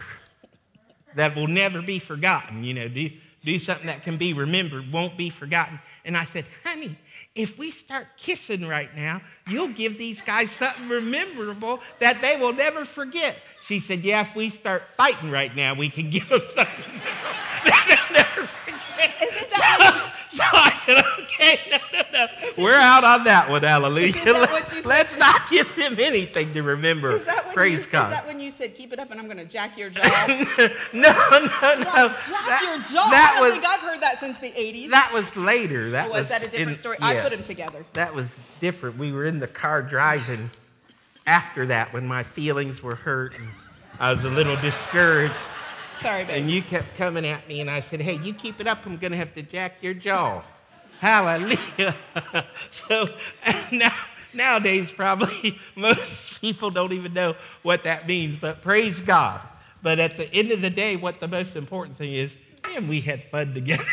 Speaker 1: that will never be forgotten. You know, do, do something that can be remembered, won't be forgotten. And I said, honey, if we start kissing right now, you'll give these guys something memorable that they will never forget. She said, yeah, if we start fighting right now, we can give them something that they'll never forget.
Speaker 5: Isn't that
Speaker 1: so, so I said, okay, no, no, no. Isn't We're out on that one, hallelujah.
Speaker 5: Isn't that what you said?
Speaker 1: Let's not give them anything to remember.
Speaker 5: Is that when
Speaker 1: Praise
Speaker 5: you,
Speaker 1: God.
Speaker 5: Is that when you said, keep it up and I'm going to jack your jaw?
Speaker 1: no, no, no.
Speaker 5: Jack
Speaker 1: that,
Speaker 5: your jaw?
Speaker 1: That
Speaker 5: I don't
Speaker 1: was,
Speaker 5: think I've heard that since the eighties.
Speaker 1: That was later. That
Speaker 5: oh,
Speaker 1: was,
Speaker 5: was that a different
Speaker 1: in,
Speaker 5: story?
Speaker 1: Yeah,
Speaker 5: I put them together.
Speaker 1: That was different. We were in the car driving after that when my feelings were hurt and I was a little discouraged.
Speaker 5: Sorry, babe.
Speaker 1: And you kept coming at me, and I said, hey, you keep it up, I'm going to have to jack your jaw. Hallelujah. So now, nowadays, probably most people don't even know what that means, but praise God. But at the end of the day, what the most important thing is, man, we had fun together.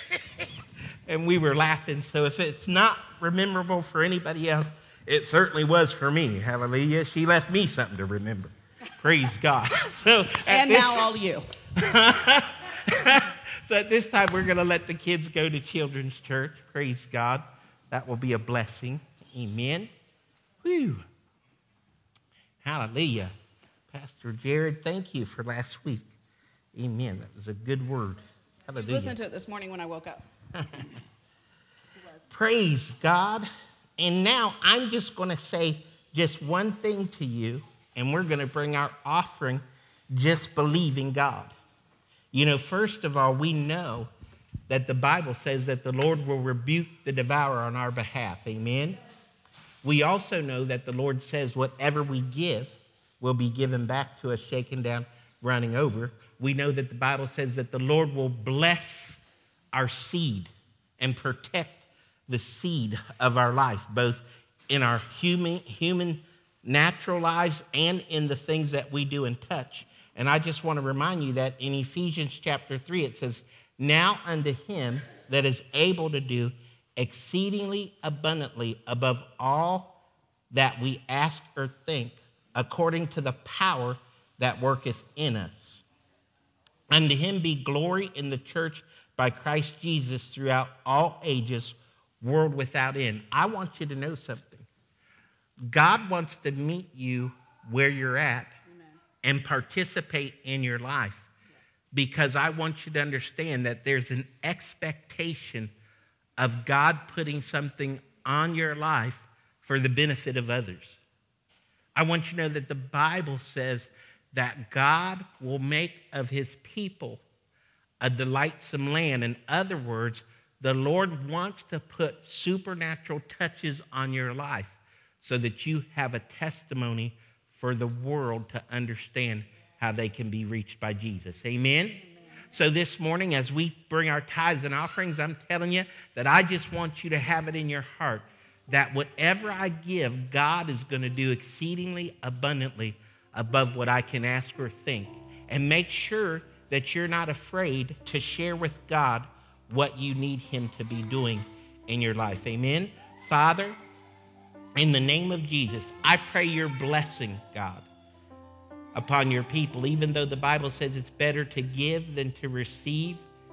Speaker 1: And we were laughing. So if it's not memorable for anybody else, it certainly was for me. Hallelujah. She left me something to remember. Praise God. So
Speaker 5: and
Speaker 1: this,
Speaker 5: now all you.
Speaker 1: So at this time, we're going to let the kids go to Children's Church. Praise God. That will be a blessing. Amen. Whew. Hallelujah. Pastor Jared, thank you for last week. Amen. That was a good word. Hallelujah.
Speaker 6: I was listening to it this morning when I woke up.
Speaker 1: Praise God. And now I'm just going to say just one thing to you, and we're going to bring our offering, just believing God. You know, first of all, we know that the Bible says that the Lord will rebuke the devourer on our behalf. Amen. We also know that the Lord says whatever we give will be given back to us, shaken down, running over. We know that the Bible says that the Lord will bless our seed and protect the seed of our life, both in our human, human natural lives and in the things that we do and touch. And I just want to remind you that in Ephesians chapter three, it says, now unto him that is able to do exceedingly abundantly above all that we ask or think, according to the power that worketh in us. Unto him be glory in the church by Christ Jesus throughout all ages, world without end. I want you to know something. God wants to meet you where you're at. Amen. And participate in your life. Yes. Because I want you to understand that there's an expectation of God putting something on your life for the benefit of others. I want you to know that the Bible says that God will make of his people a delightsome land. In other words, the Lord wants to put supernatural touches on your life so that you have a testimony for the world to understand how they can be reached by Jesus. Amen? Amen. So this morning, as we bring our tithes and offerings, I'm telling you that I just want you to have it in your heart that whatever I give, God is going to do exceedingly abundantly above what I can ask or think. And make sure that you're not afraid to share with God what you need him to be doing in your life. Amen? Father, in the name of Jesus, I pray your blessing, God, upon your people. Even though the Bible says it's better to give than to receive,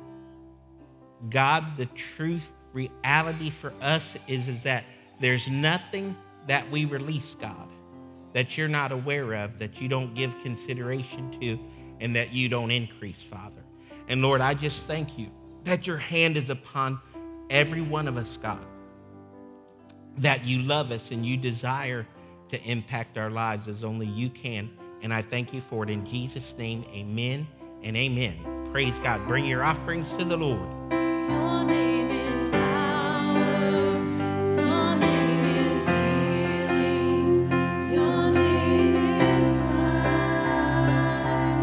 Speaker 1: God, the truth, reality for us is, is that there's nothing that we release, God, that you're not aware of, that you don't give consideration to, and that you don't increase, Father. And Lord, I just thank you that your hand is upon every one of us, God, that you love us and you desire to impact our lives as only you can. And I thank you for it in Jesus' name. Amen and amen. Praise God. Bring your offerings to the Lord.
Speaker 2: Your name is power. Your name is healing. Your name is life.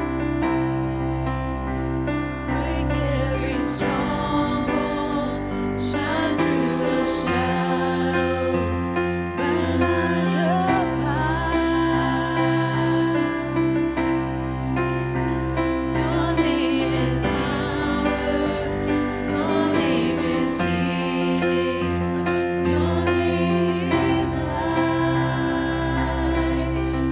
Speaker 2: Break every stronghold. Shine through the shadows. Burn like a fire. Your name is power. Your name is healing. Your name is life.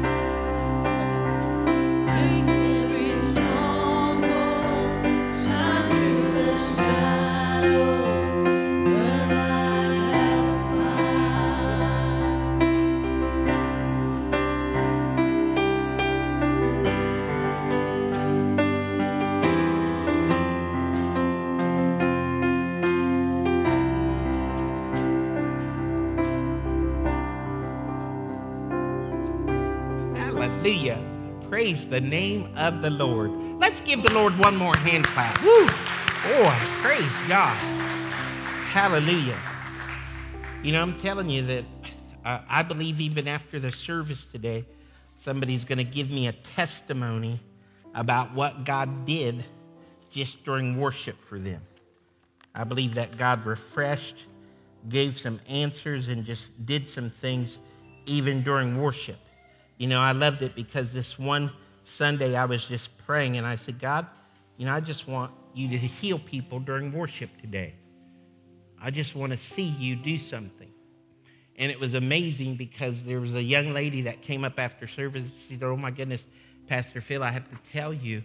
Speaker 2: Break every stronghold. Shine through the shadows. Burn like
Speaker 1: Hallelujah. Praise the name of the Lord. Let's give the Lord one more hand clap. Woo! Boy, praise God. Hallelujah. You know, I'm telling you that uh, I believe even after the service today, somebody's going to give me a testimony about what God did just during worship for them. I believe that God refreshed, gave some answers, and just did some things even during worship. You know, I loved it because this one Sunday I was just praying and I said, God, you know, I just want you to heal people during worship today. I just want to see you do something. And it was amazing because there was a young lady that came up after service. She said, oh my goodness, Pastor Phil, I have to tell you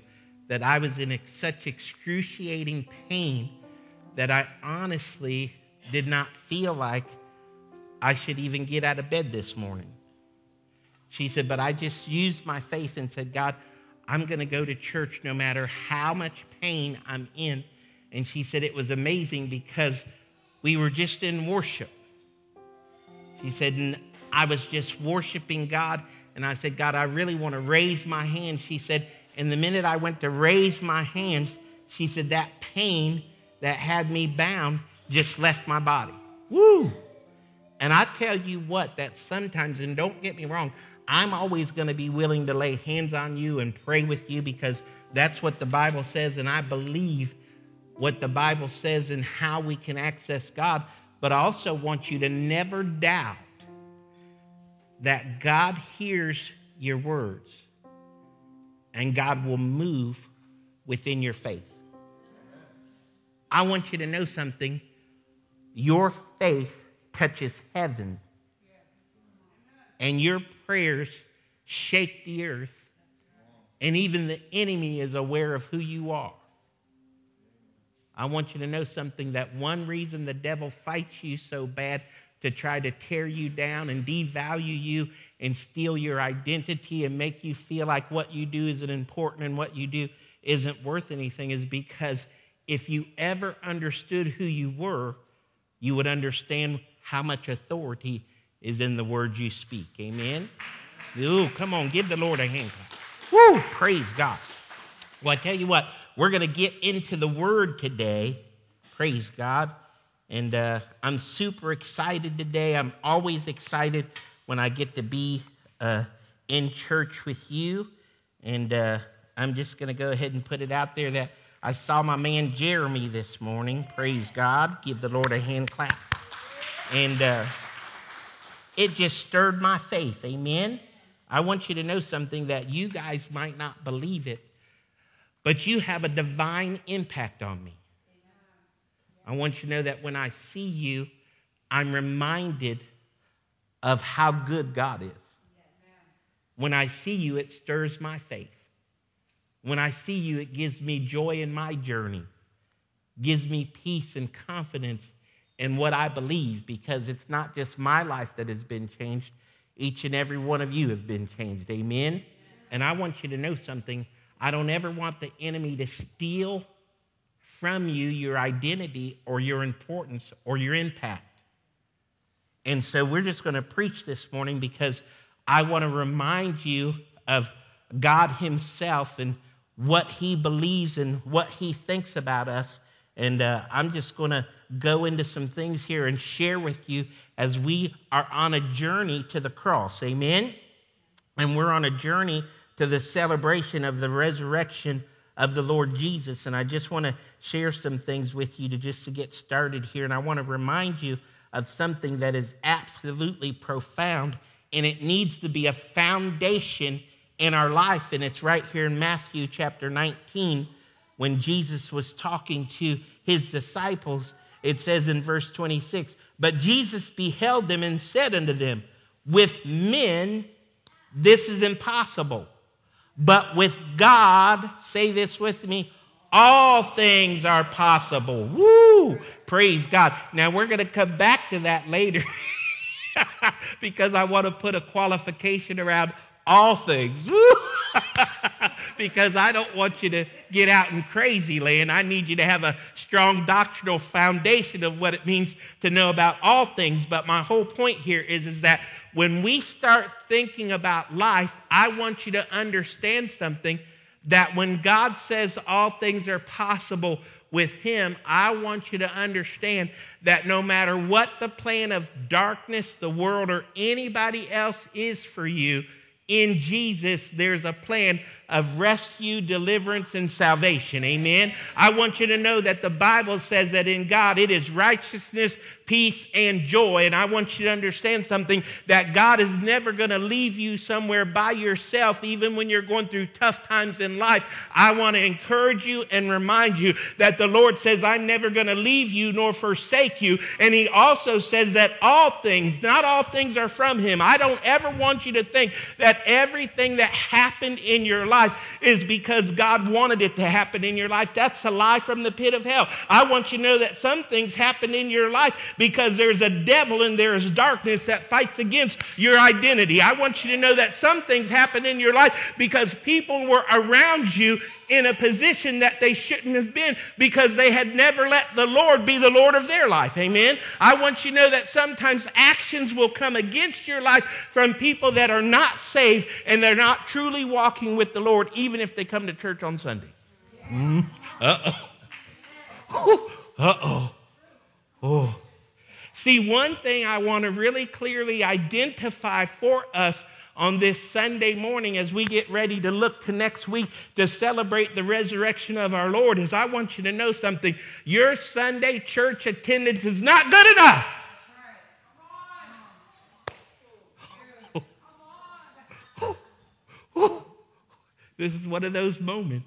Speaker 1: that I was in such excruciating pain that I honestly did not feel like I should even get out of bed this morning. She said, but I just used my faith and said, God, I'm going to go to church no matter how much pain I'm in. And she said it was amazing because we were just in worship. She said, and I was just worshiping God. And I said, God, I really want to raise my hands. She said, and the minute I went to raise my hands, she said, that pain that had me bound just left my body. Woo! And I tell you what, that sometimes, and don't get me wrong, I'm always going to be willing to lay hands on you and pray with you because that's what the Bible says, and I believe what the Bible says and how we can access God. But I also want you to never doubt that God hears your words and God will move within your faith. I want you to know something. Your faith touches heaven, and your prayers shake the earth, and even the enemy is aware of who you are. I want you to know something, that one reason the devil fights you so bad to try to tear you down and devalue you and steal your identity and make you feel like what you do isn't important and what you do isn't worth anything is because if you ever understood who you were, you would understand how much authority is in the words you speak. Amen? Ooh, come on, give the Lord a hand clap. Woo, praise God. Well, I tell you what, we're going to get into the Word today. Praise God. And uh, I'm super excited today. I'm always excited when I get to be uh, in church with you. And uh, I'm just going to go ahead and put it out there that I saw my man Jeremy this morning. Praise God. Give the Lord a hand clap. And uh, it just stirred my faith. Amen. I want you to know something, that you guys might not believe it, but you have a divine impact on me. I want you to know that when I see you, I'm reminded of how good God is. When I see you, it stirs my faith. When I see you, it gives me joy in my journey, gives me peace and confidence in what I believe, because it's not just my life that has been changed. Each and every one of you have been changed. Amen? And I want you to know something. I don't ever want the enemy to steal from you your identity or your importance or your impact. And so we're just going to preach this morning because I want to remind you of God himself and what he believes and what he thinks about us. And uh, I'm just going to go into some things here and share with you as we are on a journey to the cross. Amen? And we're on a journey to the celebration of the resurrection of the Lord Jesus. And I just want to share some things with you to just to get started here. And I want to remind you of something that is absolutely profound, and it needs to be a foundation in our life. And it's right here in Matthew chapter nineteen, when Jesus was talking to his disciples. It says in verse twenty-six, but Jesus beheld them and said unto them, with men this is impossible, but with God, say this with me, all things are possible. Woo! Praise God. Now we're going to come back to that later because I want to put a qualification around all things. Woo! Because I don't want you to get out in crazy land. I need you to have a strong doctrinal foundation of what it means to know about all things. But my whole point here is, is that when we start thinking about life, I want you to understand something, that when God says all things are possible with him, I want you to understand that no matter what the plan of darkness, the world, or anybody else is for you, in Jesus, there's a plan of rescue, deliverance, and salvation. Amen? I want you to know that the Bible says that in God it is righteousness, peace, and joy. And I want you to understand something, that God is never going to leave you somewhere by yourself, even when you're going through tough times in life. I want to encourage you and remind you that the Lord says, I'm never going to leave you nor forsake you. And he also says that all things, not all things are from him. I don't ever want you to think that everything that happened in your life is because God wanted it to happen in your life. That's a lie from the pit of hell. I want you to know that some things happen in your life because there's a devil and there is darkness that fights against your identity. I want you to know that some things happen in your life because people were around you in a position that they shouldn't have been because they had never let the Lord be the Lord of their life. Amen. I want you to know that sometimes actions will come against your life from people that are not saved and they're not truly walking with the Lord, even if they come to church on Sunday. Mm. Uh-oh. Uh-oh. Oh. See, one thing I want to really clearly identify for us on this Sunday morning as we get ready to look to next week to celebrate the resurrection of our Lord is I want you to know something. Your Sunday church attendance is not good enough. Oh. Oh. Oh. This is one of those moments.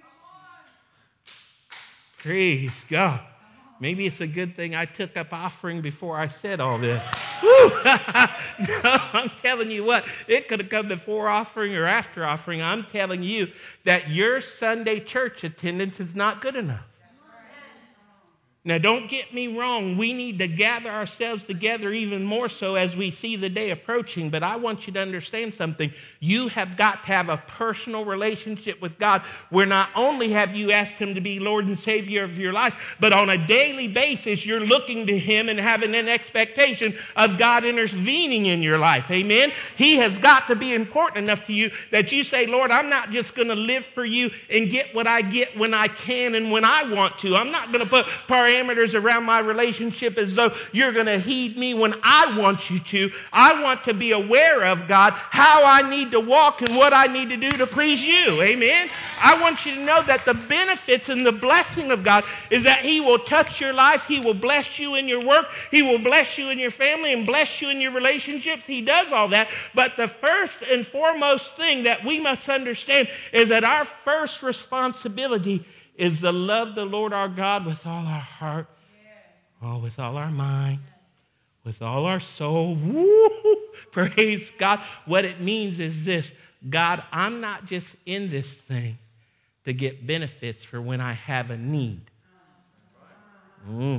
Speaker 1: Praise God. Maybe it's a good thing I took up offering before I said all this. Woo! No, I'm telling you what, it could have come before offering or after offering. I'm telling you that your Sunday church attendance is not good enough. Now, don't get me wrong. We need to gather ourselves together even more so as we see the day approaching. But I want you to understand something. You have got to have a personal relationship with God where not only have you asked him to be Lord and Savior of your life, but on a daily basis, you're looking to him and having an expectation of God intervening in your life. Amen? He has got to be important enough to you that you say, Lord, I'm not just going to live for you and get what I get when I can and when I want to. I'm not going to put parameters around my relationship as though you're going to heed me when I want you to. I want to be aware of, God, how I need to walk and what I need to do to please you. Amen? I want you to know that the benefits and the blessing of God is that he will touch your life. He will bless you in your work. He will bless you in your family and bless you in your relationships. He does all that. But the first and foremost thing that we must understand is that our first responsibility is to love the Lord our God with all our heart, oh, with all our mind, with all our soul. Woo! Praise God. What it means is this: God, I'm not just in this thing to get benefits for when I have a need. Mm.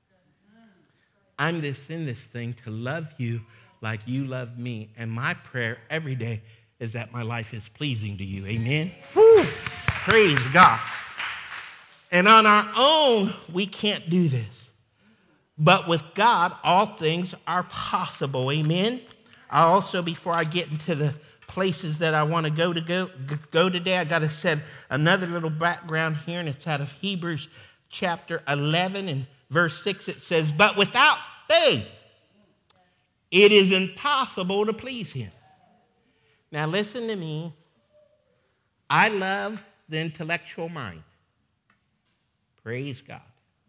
Speaker 1: I'm just in this thing to love you like you love me. And my prayer every day is that my life is pleasing to you. Amen? Woo! Praise God. And on our own, we can't do this. But with God, all things are possible. Amen? I also, before I get into the places that I want to go to go, go today, I got to set another little background here, and it's out of Hebrews chapter eleven and verse six. It says, but without faith, it is impossible to please him. Now listen to me. I love the intellectual mind. Praise God.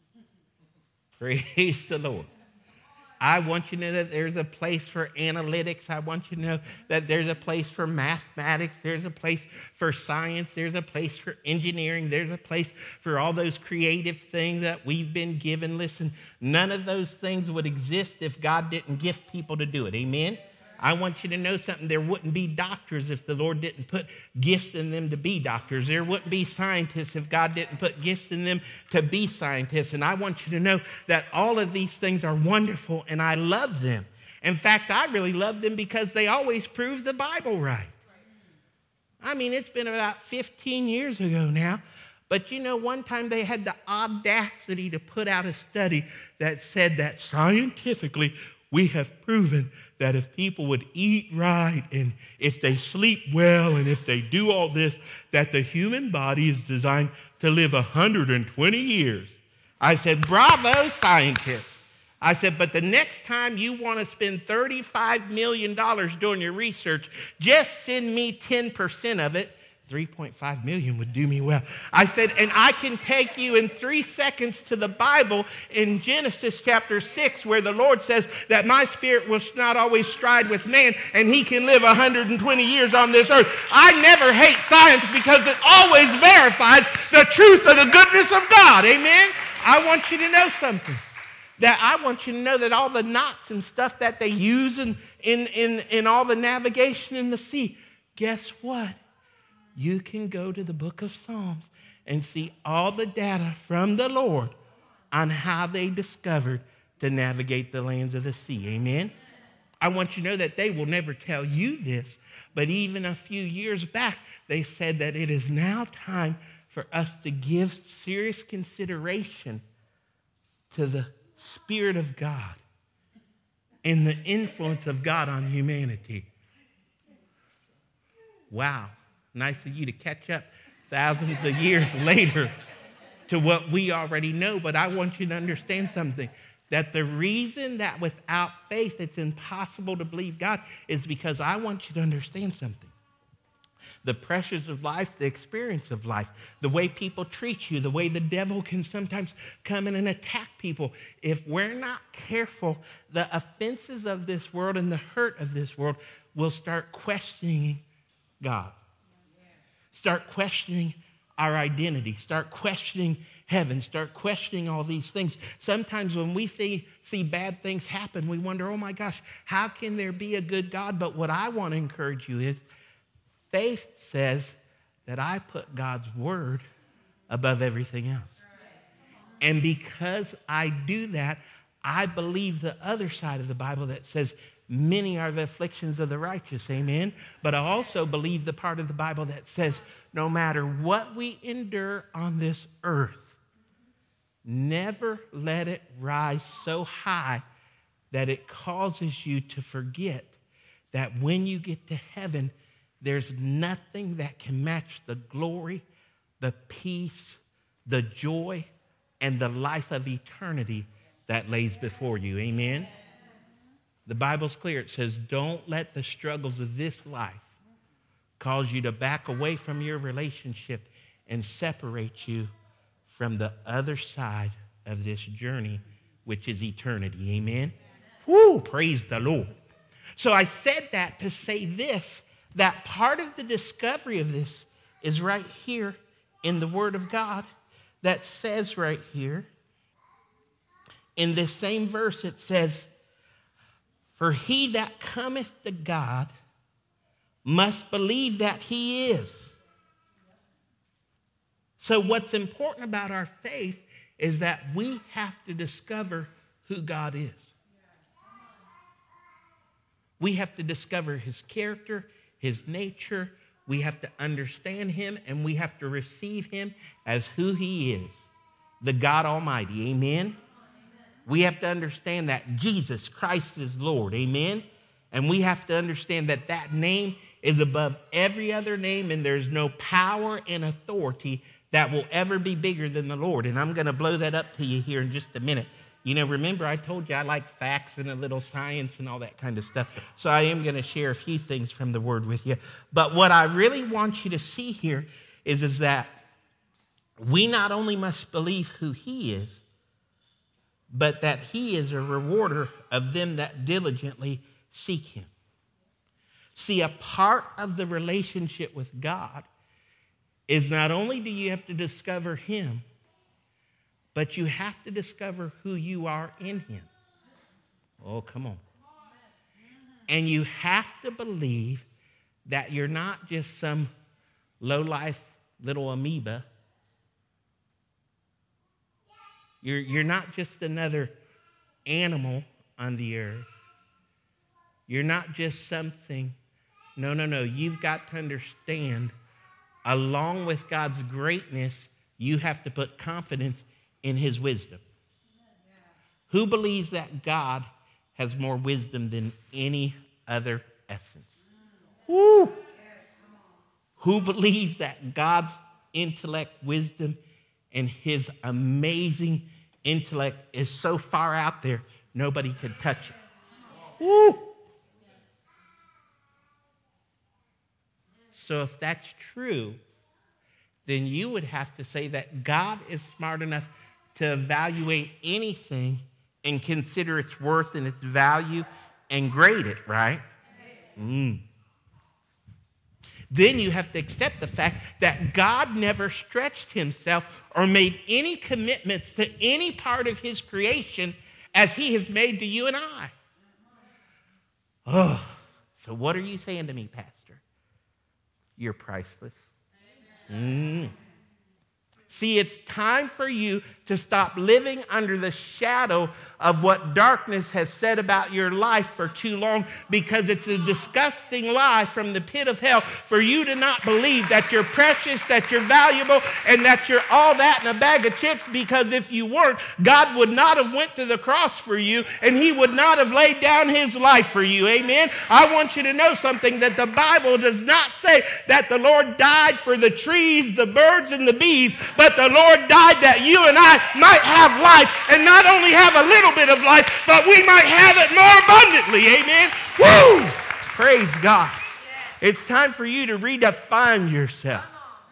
Speaker 1: Praise the Lord. I want you to know that there's a place for analytics. I want you to know that there's a place for mathematics. There's a place for science. There's a place for engineering. There's a place for all those creative things that we've been given. Listen, none of those things would exist if God didn't gift people to do it. Amen? I want you to know something. There wouldn't be doctors if the Lord didn't put gifts in them to be doctors. There wouldn't be scientists if God didn't put gifts in them to be scientists. And I want you to know that all of these things are wonderful, and I love them. In fact, I really love them because they always prove the Bible right. I mean, it's been about fifteen years ago now. But you know, one time they had the audacity to put out a study that said that scientifically we have proven that if people would eat right and if they sleep well and if they do all this, that the human body is designed to live one hundred twenty years. I said, bravo, scientists. I said, but the next time you want to spend thirty-five million dollars doing your research, just send me ten percent of it. three point five million would do me well. I said, and I can take you in three seconds to the Bible in Genesis chapter six, where the Lord says that my spirit will not always stride with man, and he can live one hundred twenty years on this earth. I never hate science because it always verifies the truth of the goodness of God. Amen? I want you to know something. That I want you to know that all the knots and stuff that they use in, in, in, in all the navigation in the sea, guess what? You can go to the book of Psalms and see all the data from the Lord on how they discovered to navigate the lands of the sea. Amen? I want you to know that they will never tell you this, but even a few years back, they said that it is now time for us to give serious consideration to the Spirit of God and the influence of God on humanity. Wow. Nice of you to catch up thousands of years later to what we already know. But I want you to understand something, that the reason that without faith it's impossible to believe God is because I want you to understand something. The pressures of life, the experience of life, the way people treat you, the way the devil can sometimes come in and attack people. If we're not careful, the offenses of this world and the hurt of this world will start questioning God. Start questioning our identity. Start questioning heaven. Start questioning all these things. Sometimes when we see, see bad things happen, we wonder, oh my gosh, how can there be a good God? But what I want to encourage you is, faith says that I put God's word above everything else. And because I do that, I believe the other side of the Bible that says, many are the afflictions of the righteous, amen? But I also believe the part of the Bible that says, no matter what we endure on this earth, never let it rise so high that it causes you to forget that when you get to heaven, there's nothing that can match the glory, the peace, the joy, and the life of eternity that lays before you, amen? The Bible's clear. It says, don't let the struggles of this life cause you to back away from your relationship and separate you from the other side of this journey, which is eternity. Amen? Woo! Praise the Lord. So I said that to say this, that part of the discovery of this is right here in the Word of God that says right here, in this same verse, it says, for he that cometh to God must believe that he is. So what's important about our faith is that we have to discover who God is. We have to discover his character, his nature. We have to understand him, and we have to receive him as who he is, the God Almighty. Amen? We have to understand that Jesus Christ is Lord. Amen? And we have to understand that that name is above every other name, and there's no power and authority that will ever be bigger than the Lord. And I'm going to blow that up to you here in just a minute. You know, remember I told you I like facts and a little science and all that kind of stuff. So I am going to share a few things from the Word with you. But what I really want you to see here is, is that we not only must believe who he is, but that he is a rewarder of them that diligently seek him. See, a part of the relationship with God is not only do you have to discover him, but you have to discover who you are in him. Oh, come on. And you have to believe that you're not just some low-life little amoeba. You're, you're not just another animal on the earth. You're not just something. No, no, no. You've got to understand, along with God's greatness, you have to put confidence in his wisdom. Who believes that God has more wisdom than any other essence? Woo! Who believes that God's intellect, wisdom, and his amazing intellect is so far out there, nobody can touch it? Woo! So if that's true, then you would have to say that God is smart enough to evaluate anything and consider its worth and its value and grade it, right? Mm. Then you have to accept the fact that God never stretched himself or made any commitments to any part of his creation as he has made to you and I. Oh, so what are you saying to me, Pastor? You're priceless. Mm. See, it's time for you to stop living under the shadow of what darkness has said about your life for too long, because it's a disgusting lie from the pit of hell for you to not believe that you're precious, that you're valuable, and that you're all that in a bag of chips, because if you weren't, God would not have went to the cross for you, and he would not have laid down his life for you. Amen? I want you to know something, that the Bible does not say that the Lord died for the trees, the birds, and the bees, but the Lord died that you and I might have life, and not only have a little bit of life, but we might have it more abundantly. Amen? Woo! Praise God. It's time for you to redefine yourself.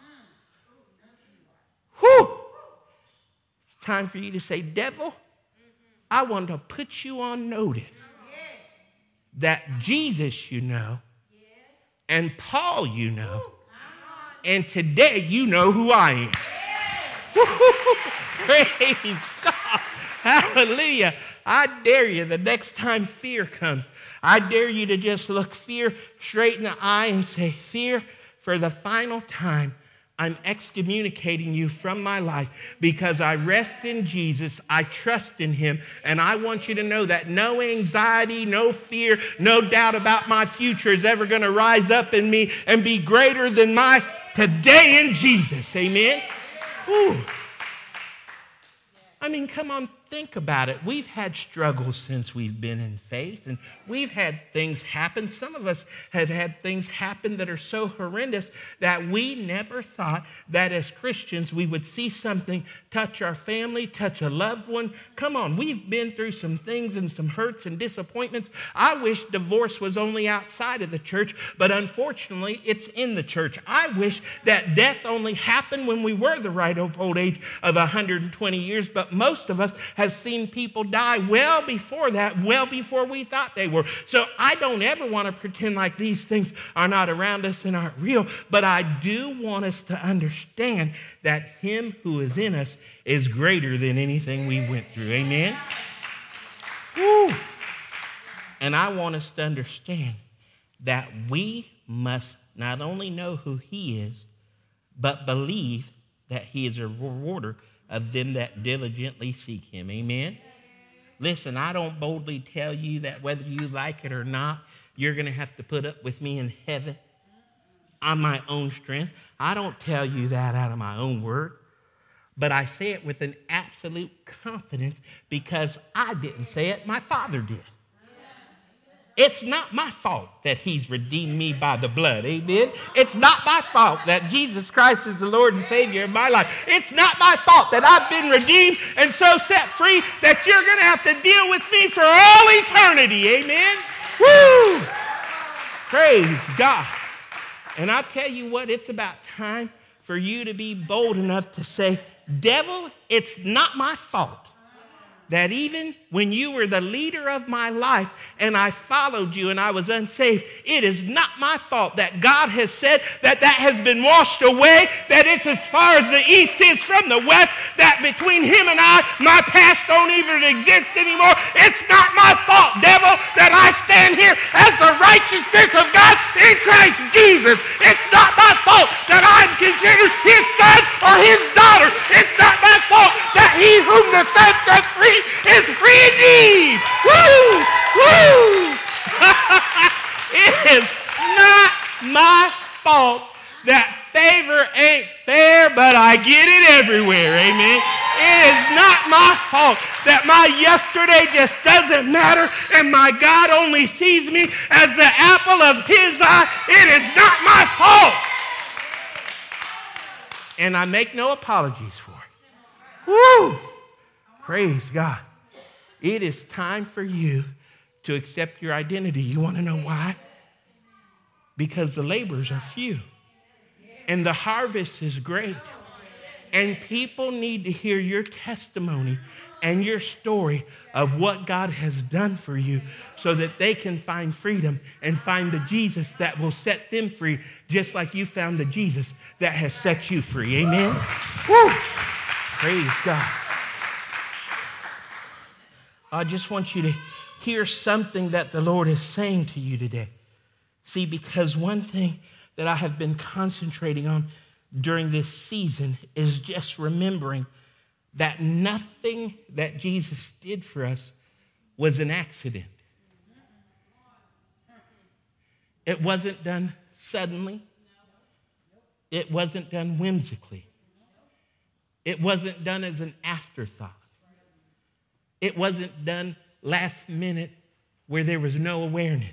Speaker 1: Woo! It's time for you to say, devil, I want to put you on notice that Jesus you know, and Paul you know, and today you know who I am. Praise God. Hallelujah. I dare you, the next time fear comes, I dare you to just look fear straight in the eye and say, fear, for the final time, I'm excommunicating you from my life because I rest in Jesus, I trust in him, and I want you to know that no anxiety, no fear, no doubt about my future is ever going to rise up in me and be greater than my today in Jesus. Amen? Ooh. I mean, come on, think about it. We've had struggles since we've been in faith, and we've had things happen. Some of us have had things happen that are so horrendous that we never thought that as Christians we would see something touch our family, touch a loved one. Come on, we've been through some things and some hurts and disappointments. I wish divorce was only outside of the church, but unfortunately it's in the church. I wish that death only happened when we were the right old age of one hundred twenty years, but most of us have seen people die well before that, well before we thought they were. So I don't ever want to pretend like these things are not around us and aren't real, but I do want us to understand that him who is in us is greater than anything we went through. Amen? Woo. And I want us to understand that we must not only know who he is, but believe that he is a rewarder of them that diligently seek him. Amen? Listen, I don't boldly tell you that whether you like it or not, you're going to have to put up with me in heaven on my own strength. I don't tell you that out of my own word, but I say it with an absolute confidence because I didn't say it, my Father did. It's not my fault that he's redeemed me by the blood. Amen? It's not my fault that Jesus Christ is the Lord and Savior of my life. It's not my fault that I've been redeemed and so set free that you're going to have to deal with me for all eternity. Amen? Woo! Praise God. And I tell you what, it's about time for you to be bold enough to say, devil, it's not my fault that even when you were the leader of my life and I followed you and I was unsaved, it is not my fault that God has said that that has been washed away, that it's as far as the east is from the west, that between him and I, my past don't even exist anymore. It's not my fault, devil, that I stand here as the righteousness of God in Christ Jesus. It's not my fault that I'm considered his son or his daughter. It's not my fault that he whom the Son sets free is free indeed. Woo! Woo! It is not my fault that favor ain't fair, but I get it everywhere. Amen. It is not my fault that my yesterday just doesn't matter and my God only sees me as the apple of his eye. It is not my fault. And I make no apologies for it. Woo! Praise God. It is time for you to accept your identity. You want to know why? Because the laborers are few. And the harvest is great. And people need to hear your testimony and your story of what God has done for you so that they can find freedom and find the Jesus that will set them free, just like you found the Jesus that has set you free. Amen? Woo! Praise God. I just want you to hear something that the Lord is saying to you today. See, because one thing that I have been concentrating on during this season is just remembering that nothing that Jesus did for us was an accident. It wasn't done suddenly. It wasn't done whimsically. It wasn't done as an afterthought. It wasn't done last minute where there was no awareness.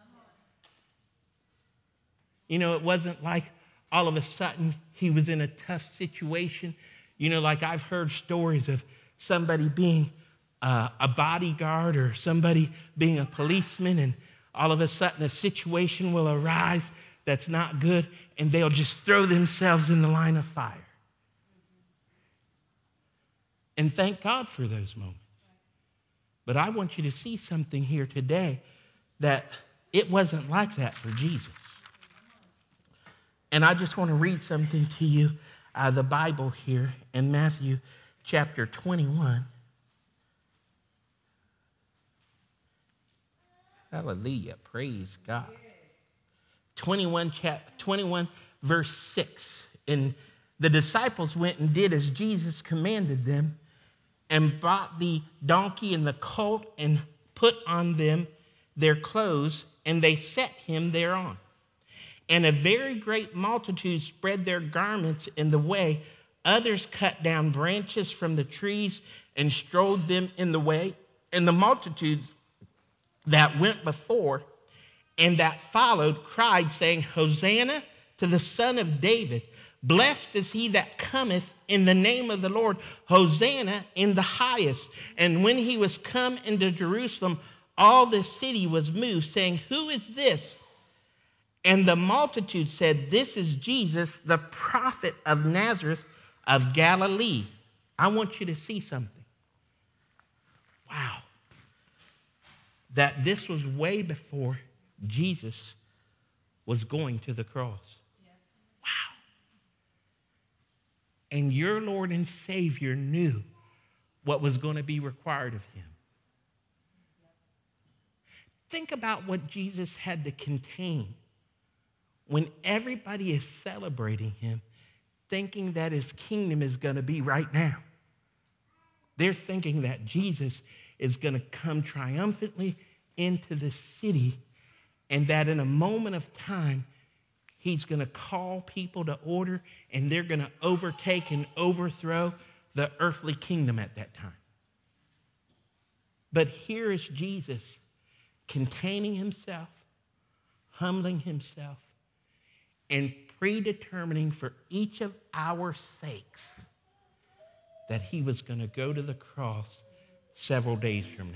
Speaker 1: You know, it wasn't like all of a sudden he was in a tough situation. You know, like I've heard stories of somebody being uh, a bodyguard or somebody being a policeman, and all of a sudden a situation will arise that's not good, and they'll just throw themselves in the line of fire. And thank God for those moments. But I want you to see something here today, that it wasn't like that for Jesus. And I just want to read something to you out of the Bible here in Matthew chapter twenty-one. Hallelujah. Praise God. twenty-one, chap- twenty-one verse six. And the disciples went and did as Jesus commanded them, and brought the donkey and the colt and put on them their clothes, and they set him thereon. And a very great multitude spread their garments in the way. Others cut down branches from the trees and strewed them in the way. And the multitudes that went before and that followed cried, saying, Hosanna to the Son of David. Blessed is he that cometh in the name of the Lord. Hosanna in the highest. And when he was come into Jerusalem, all the city was moved, saying, Who is this? And the multitude said, This is Jesus, the prophet of Nazareth of Galilee. I want you to see something. Wow. That this was way before Jesus was going to the cross. Wow. And your Lord and Savior knew what was going to be required of him. Think about what Jesus had to contain when everybody is celebrating him, thinking that his kingdom is going to be right now. They're thinking that Jesus is going to come triumphantly into the city, and that in a moment of time, he's going to call people to order, and they're going to overtake and overthrow the earthly kingdom at that time. But here is Jesus containing himself, humbling himself, and predetermining for each of our sakes that he was going to go to the cross several days from now.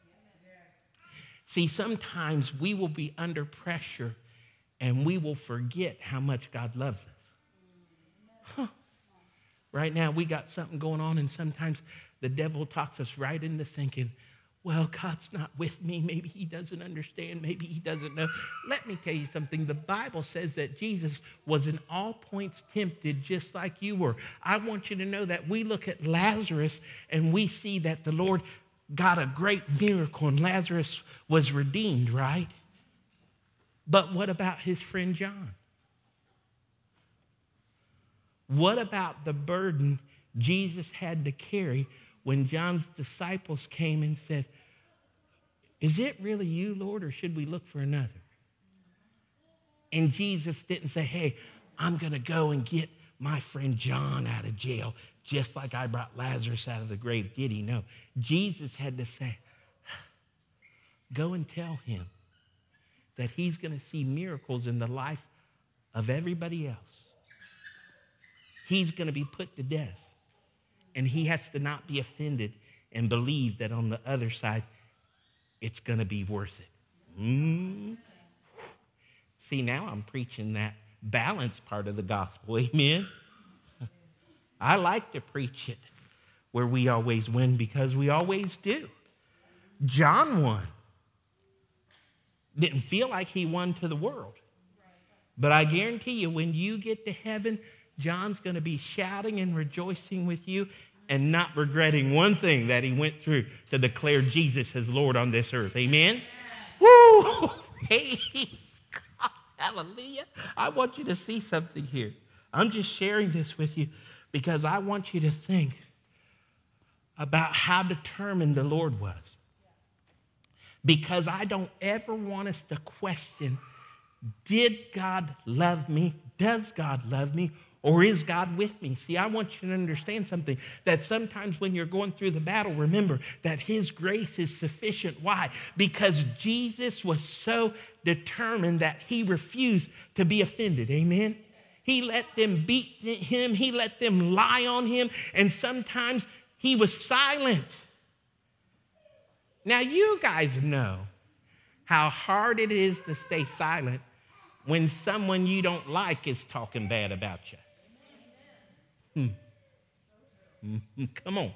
Speaker 1: See, sometimes we will be under pressure and we will forget how much God loves us. Huh. Right now, we got something going on, and sometimes the devil talks us right into thinking, well, God's not with me. Maybe he doesn't understand. Maybe he doesn't know. Let me tell you something. The Bible says that Jesus was in all points tempted just like you were. I want you to know that we look at Lazarus and we see that the Lord got a great miracle and Lazarus was redeemed, right? But what about his friend John? What about the burden Jesus had to carry when John's disciples came and said, is it really you, Lord, or should we look for another? And Jesus didn't say, hey, I'm going to go and get my friend John out of jail, just like I brought Lazarus out of the grave. Did he? No. Jesus had to say, go and tell him that he's going to see miracles in the life of everybody else. He's going to be put to death. And he has to not be offended and believe that on the other side, it's going to be worth it. Mm. See, now I'm preaching that balanced part of the gospel. Amen? I like to preach it where we always win because we always do. John won. Didn't feel like he won to the world. But I guarantee you, when you get to heaven, John's going to be shouting and rejoicing with you and not regretting one thing that he went through to declare Jesus as Lord on this earth. Amen? Woo! Hey, God, hallelujah. I want you to see something here. I'm just sharing this with you because I want you to think about how determined the Lord was. Because I don't ever want us to question, did God love me? Does God love me? Or is God with me? See, I want you to understand something, that sometimes when you're going through the battle, remember that his grace is sufficient. Why? Because Jesus was so determined that he refused to be offended. Amen? He let them beat him. He let them lie on him. And sometimes he was silent. Now, you guys know how hard it is to stay silent when someone you don't like is talking bad about you. Hmm. Mm-hmm. Come on.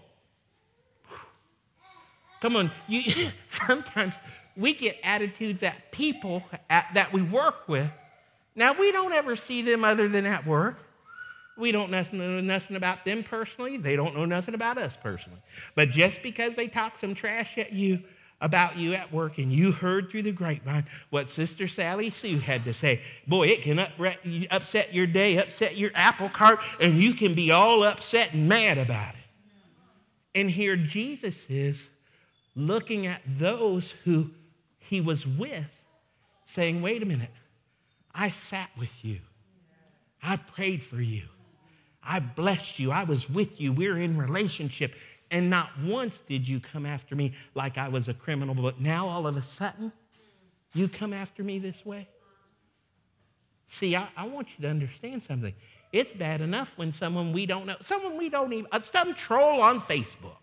Speaker 1: Come on. You, sometimes we get attitudes at people at, that we work with. Now, we don't ever see them other than at work. We don't know nothing about them personally. They don't know nothing about us personally. But just because they talk some trash at you, about you at work, and you heard through the grapevine what Sister Sally Sue had to say, boy, it can upset your day, upset your apple cart, and you can be all upset and mad about it. And here Jesus is looking at those who he was with, saying, wait a minute, I sat with you. I prayed for you. I blessed you. I was with you. We're in relationship. And not once did you come after me like I was a criminal, but now all of a sudden, you come after me this way? See, I, I want you to understand something. It's bad enough when someone we don't know, someone we don't even, some troll on Facebook.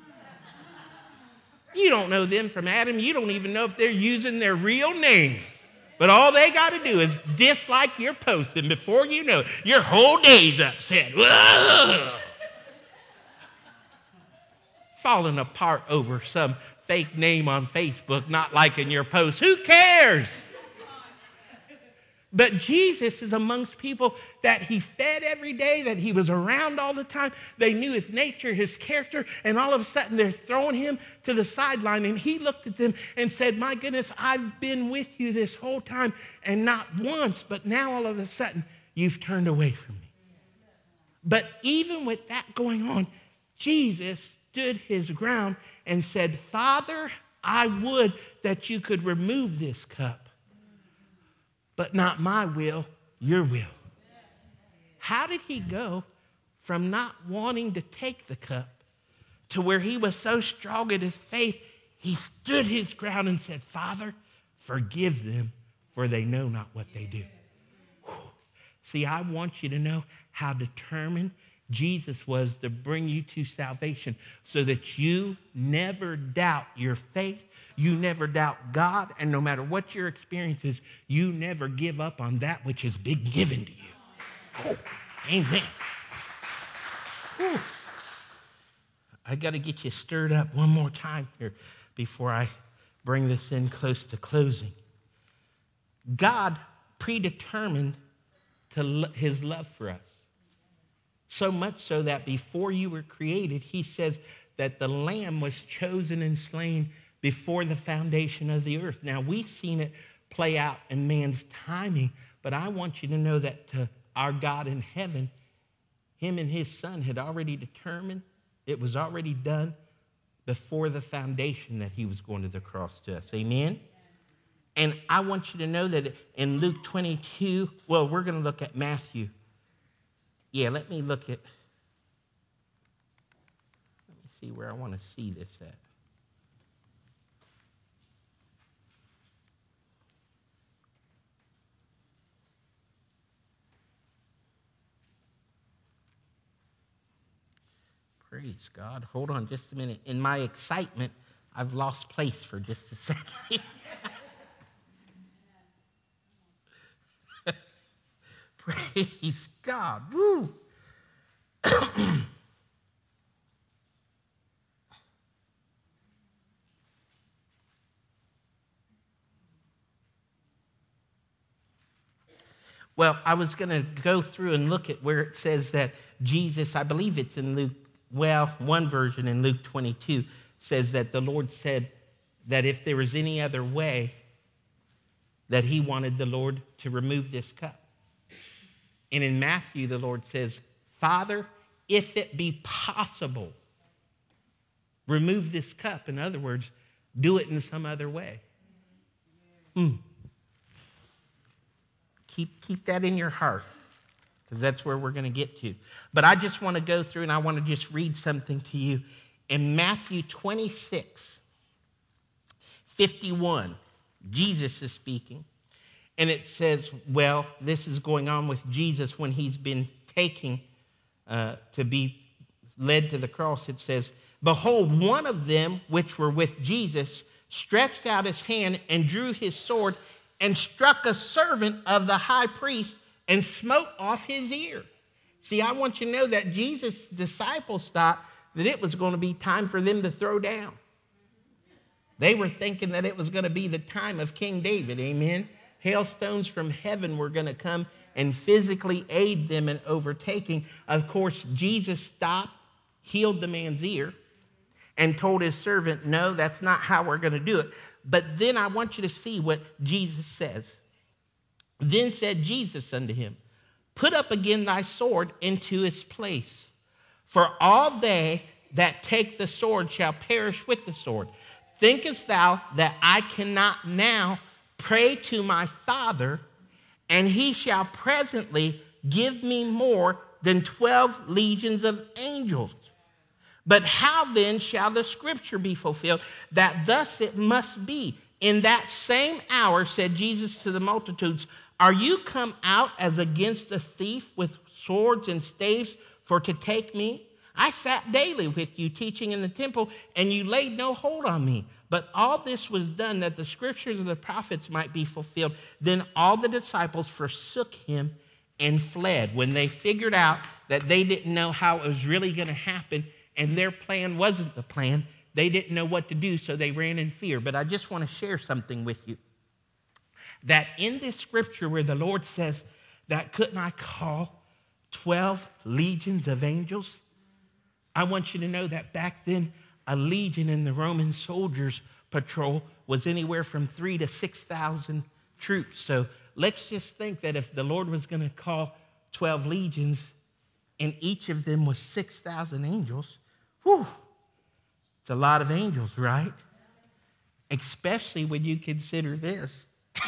Speaker 1: You don't know them from Adam. You don't even know if they're using their real name. But all they got to do is dislike your post, and before you know it, your whole day's upset. Whoa! Falling apart over some fake name on Facebook, not liking your post. Who cares? But Jesus is amongst people that he fed every day, that he was around all the time. They knew his nature, his character, and all of a sudden they're throwing him to the sideline. And he looked at them and said, my goodness, I've been with you this whole time, and not once, but now all of a sudden you've turned away from me. But even with that going on, Jesus stood his ground and said, Father, I would that you could remove this cup, but not my will, your will. How did he go from not wanting to take the cup to where he was so strong in his faith, he stood his ground and said, Father, forgive them, for they know not what they do. Whew. See, I want you to know how determined Jesus was to bring you to salvation so that you never doubt your faith, you never doubt God, and no matter what your experience is, you never give up on that which has been given to you. Oh, amen. Whew. I got to get you stirred up one more time here before I bring this in close to closing. God predetermined to lo- his love for us. So much so that before you were created, he says that the lamb was chosen and slain before the foundation of the earth. Now, we've seen it play out in man's timing, but I want you to know that to our God in heaven, him and his son had already determined, it was already done before the foundation that he was going to the cross to us. Amen? And I want you to know that in Luke twenty-two, well, we're going to look at Matthew. Yeah, let me look at, let me see where I want to see this at. Praise God. Hold on just a minute. In my excitement, I've lost place for just a second. Praise God. Woo. Well, I was going to go through and look at where it says that Jesus, I believe it's in Luke, well, one version in Luke twenty-two says that the Lord said that if there was any other way, that he wanted the Lord to remove this cup. And in Matthew, the Lord says, Father, if it be possible, remove this cup. In other words, do it in some other way. Hmm. Keep, keep that in your heart, because that's where we're going to get to. But I just want to go through and I want to just read something to you. In Matthew twenty-six, fifty-one, Jesus is speaking. And it says, well, this is going on with Jesus when he's been taken uh, to be led to the cross. It says, behold, one of them which were with Jesus stretched out his hand and drew his sword and struck a servant of the high priest and smote off his ear. See, I want you to know that Jesus' disciples thought that it was going to be time for them to throw down. They were thinking that it was going to be the time of King David, amen? Hailstones from heaven were going to come and physically aid them in overtaking. Of course, Jesus stopped, healed the man's ear, and told his servant, no, that's not how we're going to do it. But then I want you to see what Jesus says. Then said Jesus unto him, put up again thy sword into its place. For all they that take the sword shall perish with the sword. Thinkest thou that I cannot now pray to my Father, and he shall presently give me more than twelve legions of angels? But how then shall the scripture be fulfilled, that thus it must be? In that same hour said Jesus to the multitudes, are you come out as against a thief with swords and staves for to take me? I sat daily with you teaching in the temple, and you laid no hold on me. But all this was done that the scriptures of the prophets might be fulfilled. Then all the disciples forsook him and fled. When they figured out that they didn't know how it was really going to happen, and their plan wasn't the plan, they didn't know what to do, so they ran in fear. But I just want to share something with you. That in this scripture where the Lord says that couldn't I call twelve legions of angels? I want you to know that back then, a legion in the Roman soldiers' patrol was anywhere from three to six thousand troops. So let's just think that if the Lord was going to call twelve legions and each of them was six thousand angels, whew, it's a lot of angels, right? Especially when you consider this.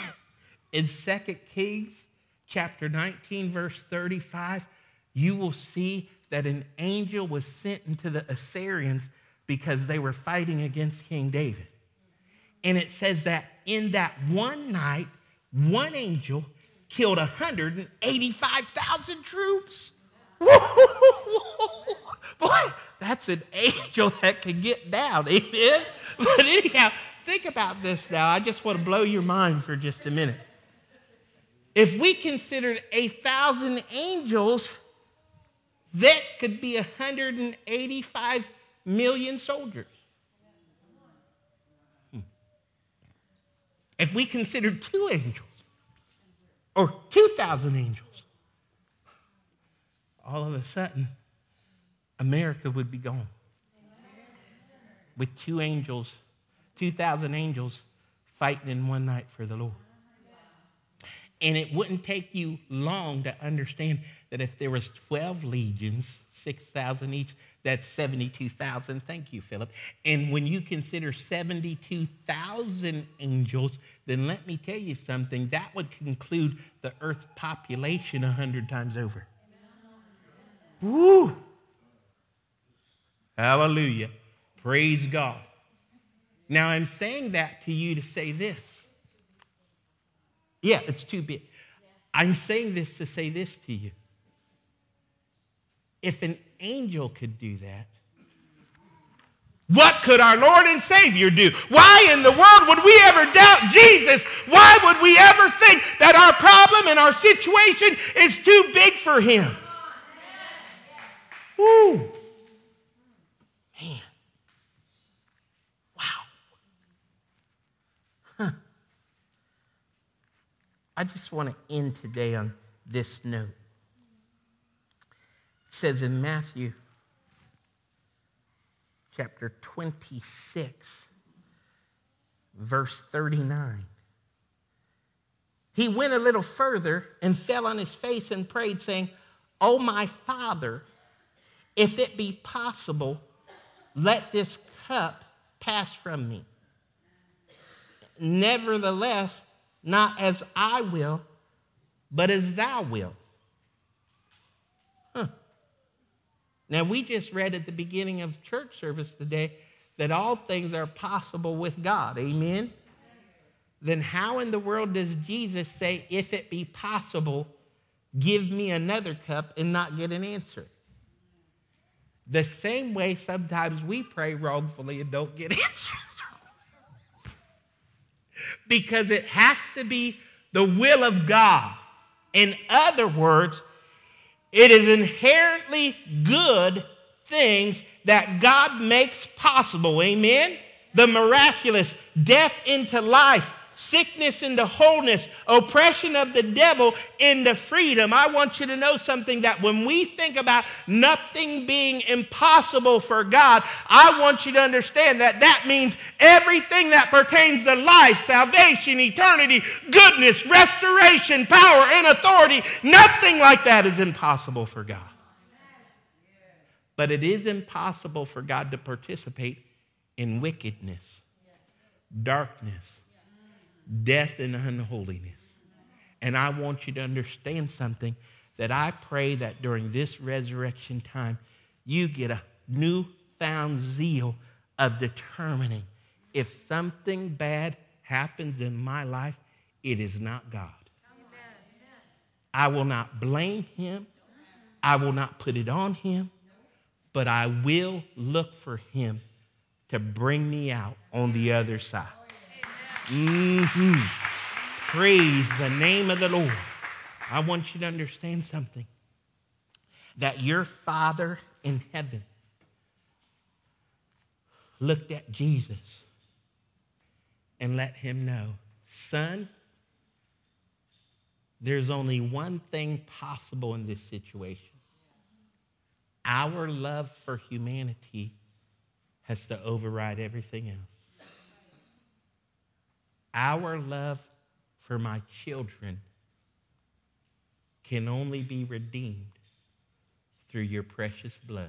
Speaker 1: In Second Kings chapter nineteen, verse thirty-five, you will see that an angel was sent into the Assyrians because they were fighting against King David. And it says that in that one night, one angel killed one hundred eighty-five thousand troops. Boy, that's an angel that can get down, amen? But anyhow, think about this now. I just want to blow your mind for just a minute. If we considered a thousand angels, that could be one hundred eighty-five million soldiers. Hmm. If we considered two angels, or two thousand angels, all of a sudden, America would be gone. With two angels, two thousand angels fighting in one night for the Lord. And it wouldn't take you long to understand that if there was twelve legions, six thousand each, that's seventy-two thousand. Thank you, Philip. And when you consider seventy-two thousand angels, then let me tell you something. That would conclude the earth's population a hundred times over. Woo! Hallelujah. Praise God. Now, I'm saying that to you to say this. Yeah, it's too big. I'm saying this to say this to you. If an angel could do that, What could our Lord and Savior do? Why in the world would we ever doubt Jesus? Why would we ever think that our problem and our situation is too big for him? Woo. Man. Wow. Huh. I just want to end today on this note. It says in Matthew chapter twenty-six, verse thirty-nine. He went a little further and fell on his face and prayed, saying, "Oh, my Father, if it be possible, let this cup pass from me. Nevertheless, not as I will, but as thou wilt." Huh. Now, we just read at the beginning of church service today that all things are possible with God. Amen? Then how in the world does Jesus say, if it be possible, give me another cup, and not get an answer? The same way sometimes we pray wrongfully and don't get answers. Because it has to be the will of God. In other words, it is inherently good things that God makes possible. Amen? The miraculous, death into life, sickness into wholeness, oppression of the devil into freedom. I want you to know something, that when we think about nothing being impossible for God, I want you to understand that that means everything that pertains to life, salvation, eternity, goodness, restoration, power, and authority, nothing like that is impossible for God. But it is impossible for God to participate in wickedness, darkness, death, and unholiness. And I want you to understand something, that I pray that during this resurrection time, you get a newfound zeal of determining, if something bad happens in my life, it is not God. Amen. I will not blame him. I will not put it on him, but I will look for him to bring me out on the other side. Mm-hmm. Praise the name of the Lord. I want you to understand something, that your Father in heaven looked at Jesus and let him know, son, there's only one thing possible in this situation. Our love for humanity has to override everything else. Our love for my children can only be redeemed through your precious blood.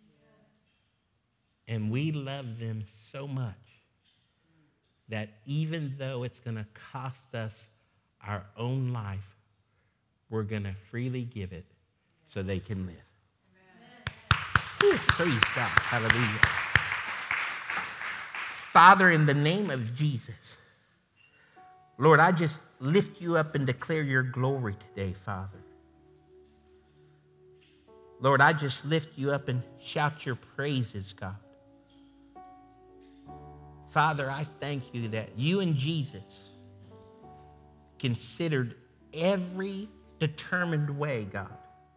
Speaker 1: And we love them so much that even though it's going to cost us our own life, we're going to freely give it so they can live. Ooh, praise God. Hallelujah. Father, in the name of Jesus, Lord, I just lift you up and declare your glory today, Father. Lord, I just lift you up and shout your praises, God. Father, I thank you that you and Jesus considered every determined way, God.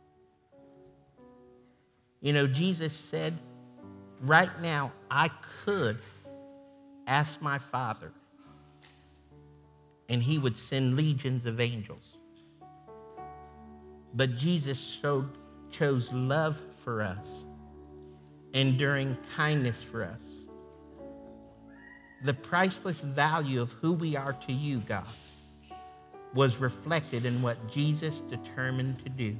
Speaker 1: You know, Jesus said, right now, I could ask my Father, and he would send legions of angels. But Jesus showed, chose love for us, enduring kindness for us. The priceless value of who we are to you, God, was reflected in what Jesus determined to do.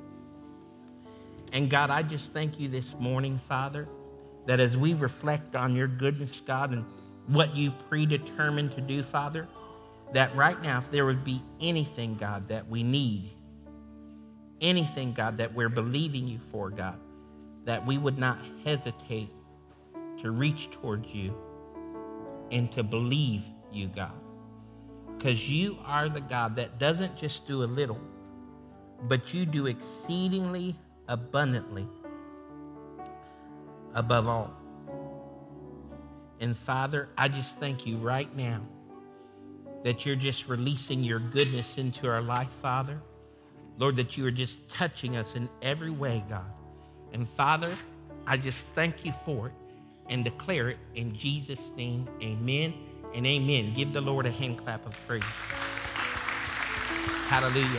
Speaker 1: And God, I just thank you this morning, Father, that as we reflect on your goodness, God, and what you predetermined to do, Father, that right now, if there would be anything, God, that we need, anything, God, that we're believing you for, God, that we would not hesitate to reach towards you and to believe you, God. Because you are the God that doesn't just do a little, but you do exceedingly abundantly above all. And Father, I just thank you right now that you're just releasing your goodness into our life, Father. Lord, that you are just touching us in every way, God. And Father, I just thank you for it and declare it in Jesus' name. Amen and amen. Give the Lord a hand clap of praise. Hallelujah.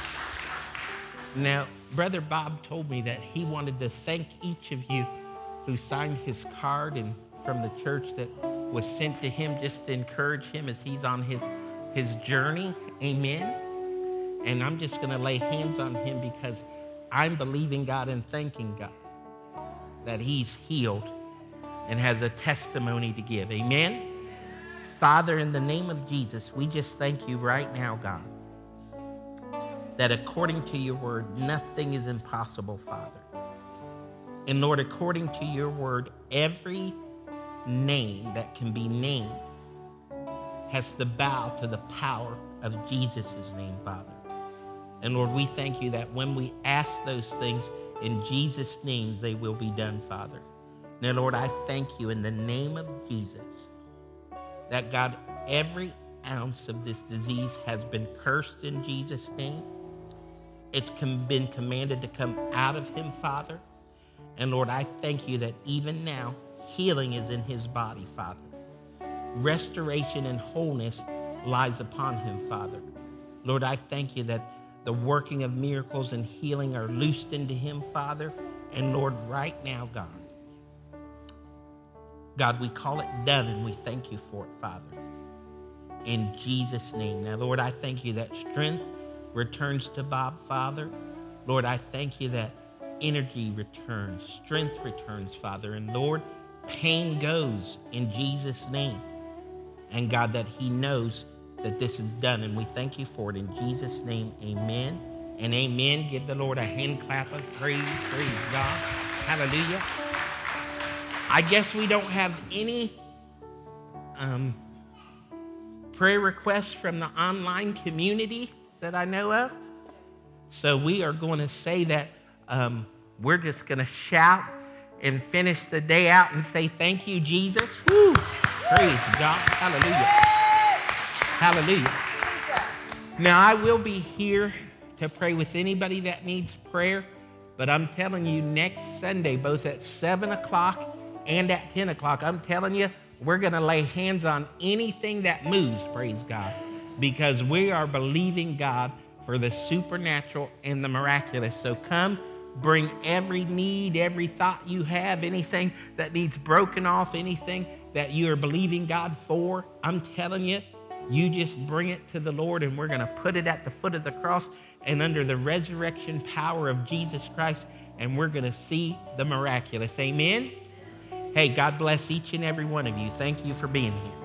Speaker 1: Now, Brother Bob told me that he wanted to thank each of you who signed his card and from the church that was sent to him just to encourage him as he's on his, his journey. Amen. And I'm just going to lay hands on him because I'm believing God and thanking God that he's healed and has a testimony to give. Amen. Father, in the name of Jesus, we just thank you right now, God, that according to your word, nothing is impossible, Father. And Lord, according to your word, every name that can be named has to bow to the power of Jesus' name, Father. And Lord, we thank you that when we ask those things in Jesus' names, they will be done, Father. Now, Lord, I thank you in the name of Jesus that, God, every ounce of this disease has been cursed in Jesus' name. It's com- been commanded to come out of him, Father. And Lord, I thank you that even now, healing is in his body, Father. Restoration and wholeness lies upon him, Father. Lord, I thank you that the working of miracles and healing are loosed into him, Father. And Lord, right now, God, God, we call it done and we thank you for it, Father. In Jesus' name. Now, Lord, I thank you that strength returns to Bob, Father. Lord, I thank you that energy returns, strength returns, Father. And Lord, pain goes in Jesus' name. And God, that he knows that this is done. And we thank you for it in Jesus' name. Amen and amen. Give the Lord a hand clap of praise. Praise God. Hallelujah. I guess we don't have any um, prayer requests from the online community that I know of. So we are going to say that um, we're just going to shout and finish the day out and say, thank you, Jesus. Woo! Praise God. Hallelujah. Hallelujah. Now, I will be here to pray with anybody that needs prayer, but I'm telling you, next Sunday, both at seven o'clock and at ten o'clock, I'm telling you, we're going to lay hands on anything that moves, praise God, because we are believing God for the supernatural and the miraculous. So come, bring every need, every thought you have, anything that needs broken off, anything that you are believing God for. I'm telling you, you just bring it to the Lord, and we're going to put it at the foot of the cross and under the resurrection power of Jesus Christ, and we're going to see the miraculous. Amen? Hey, God bless each and every one of you. Thank you for being here.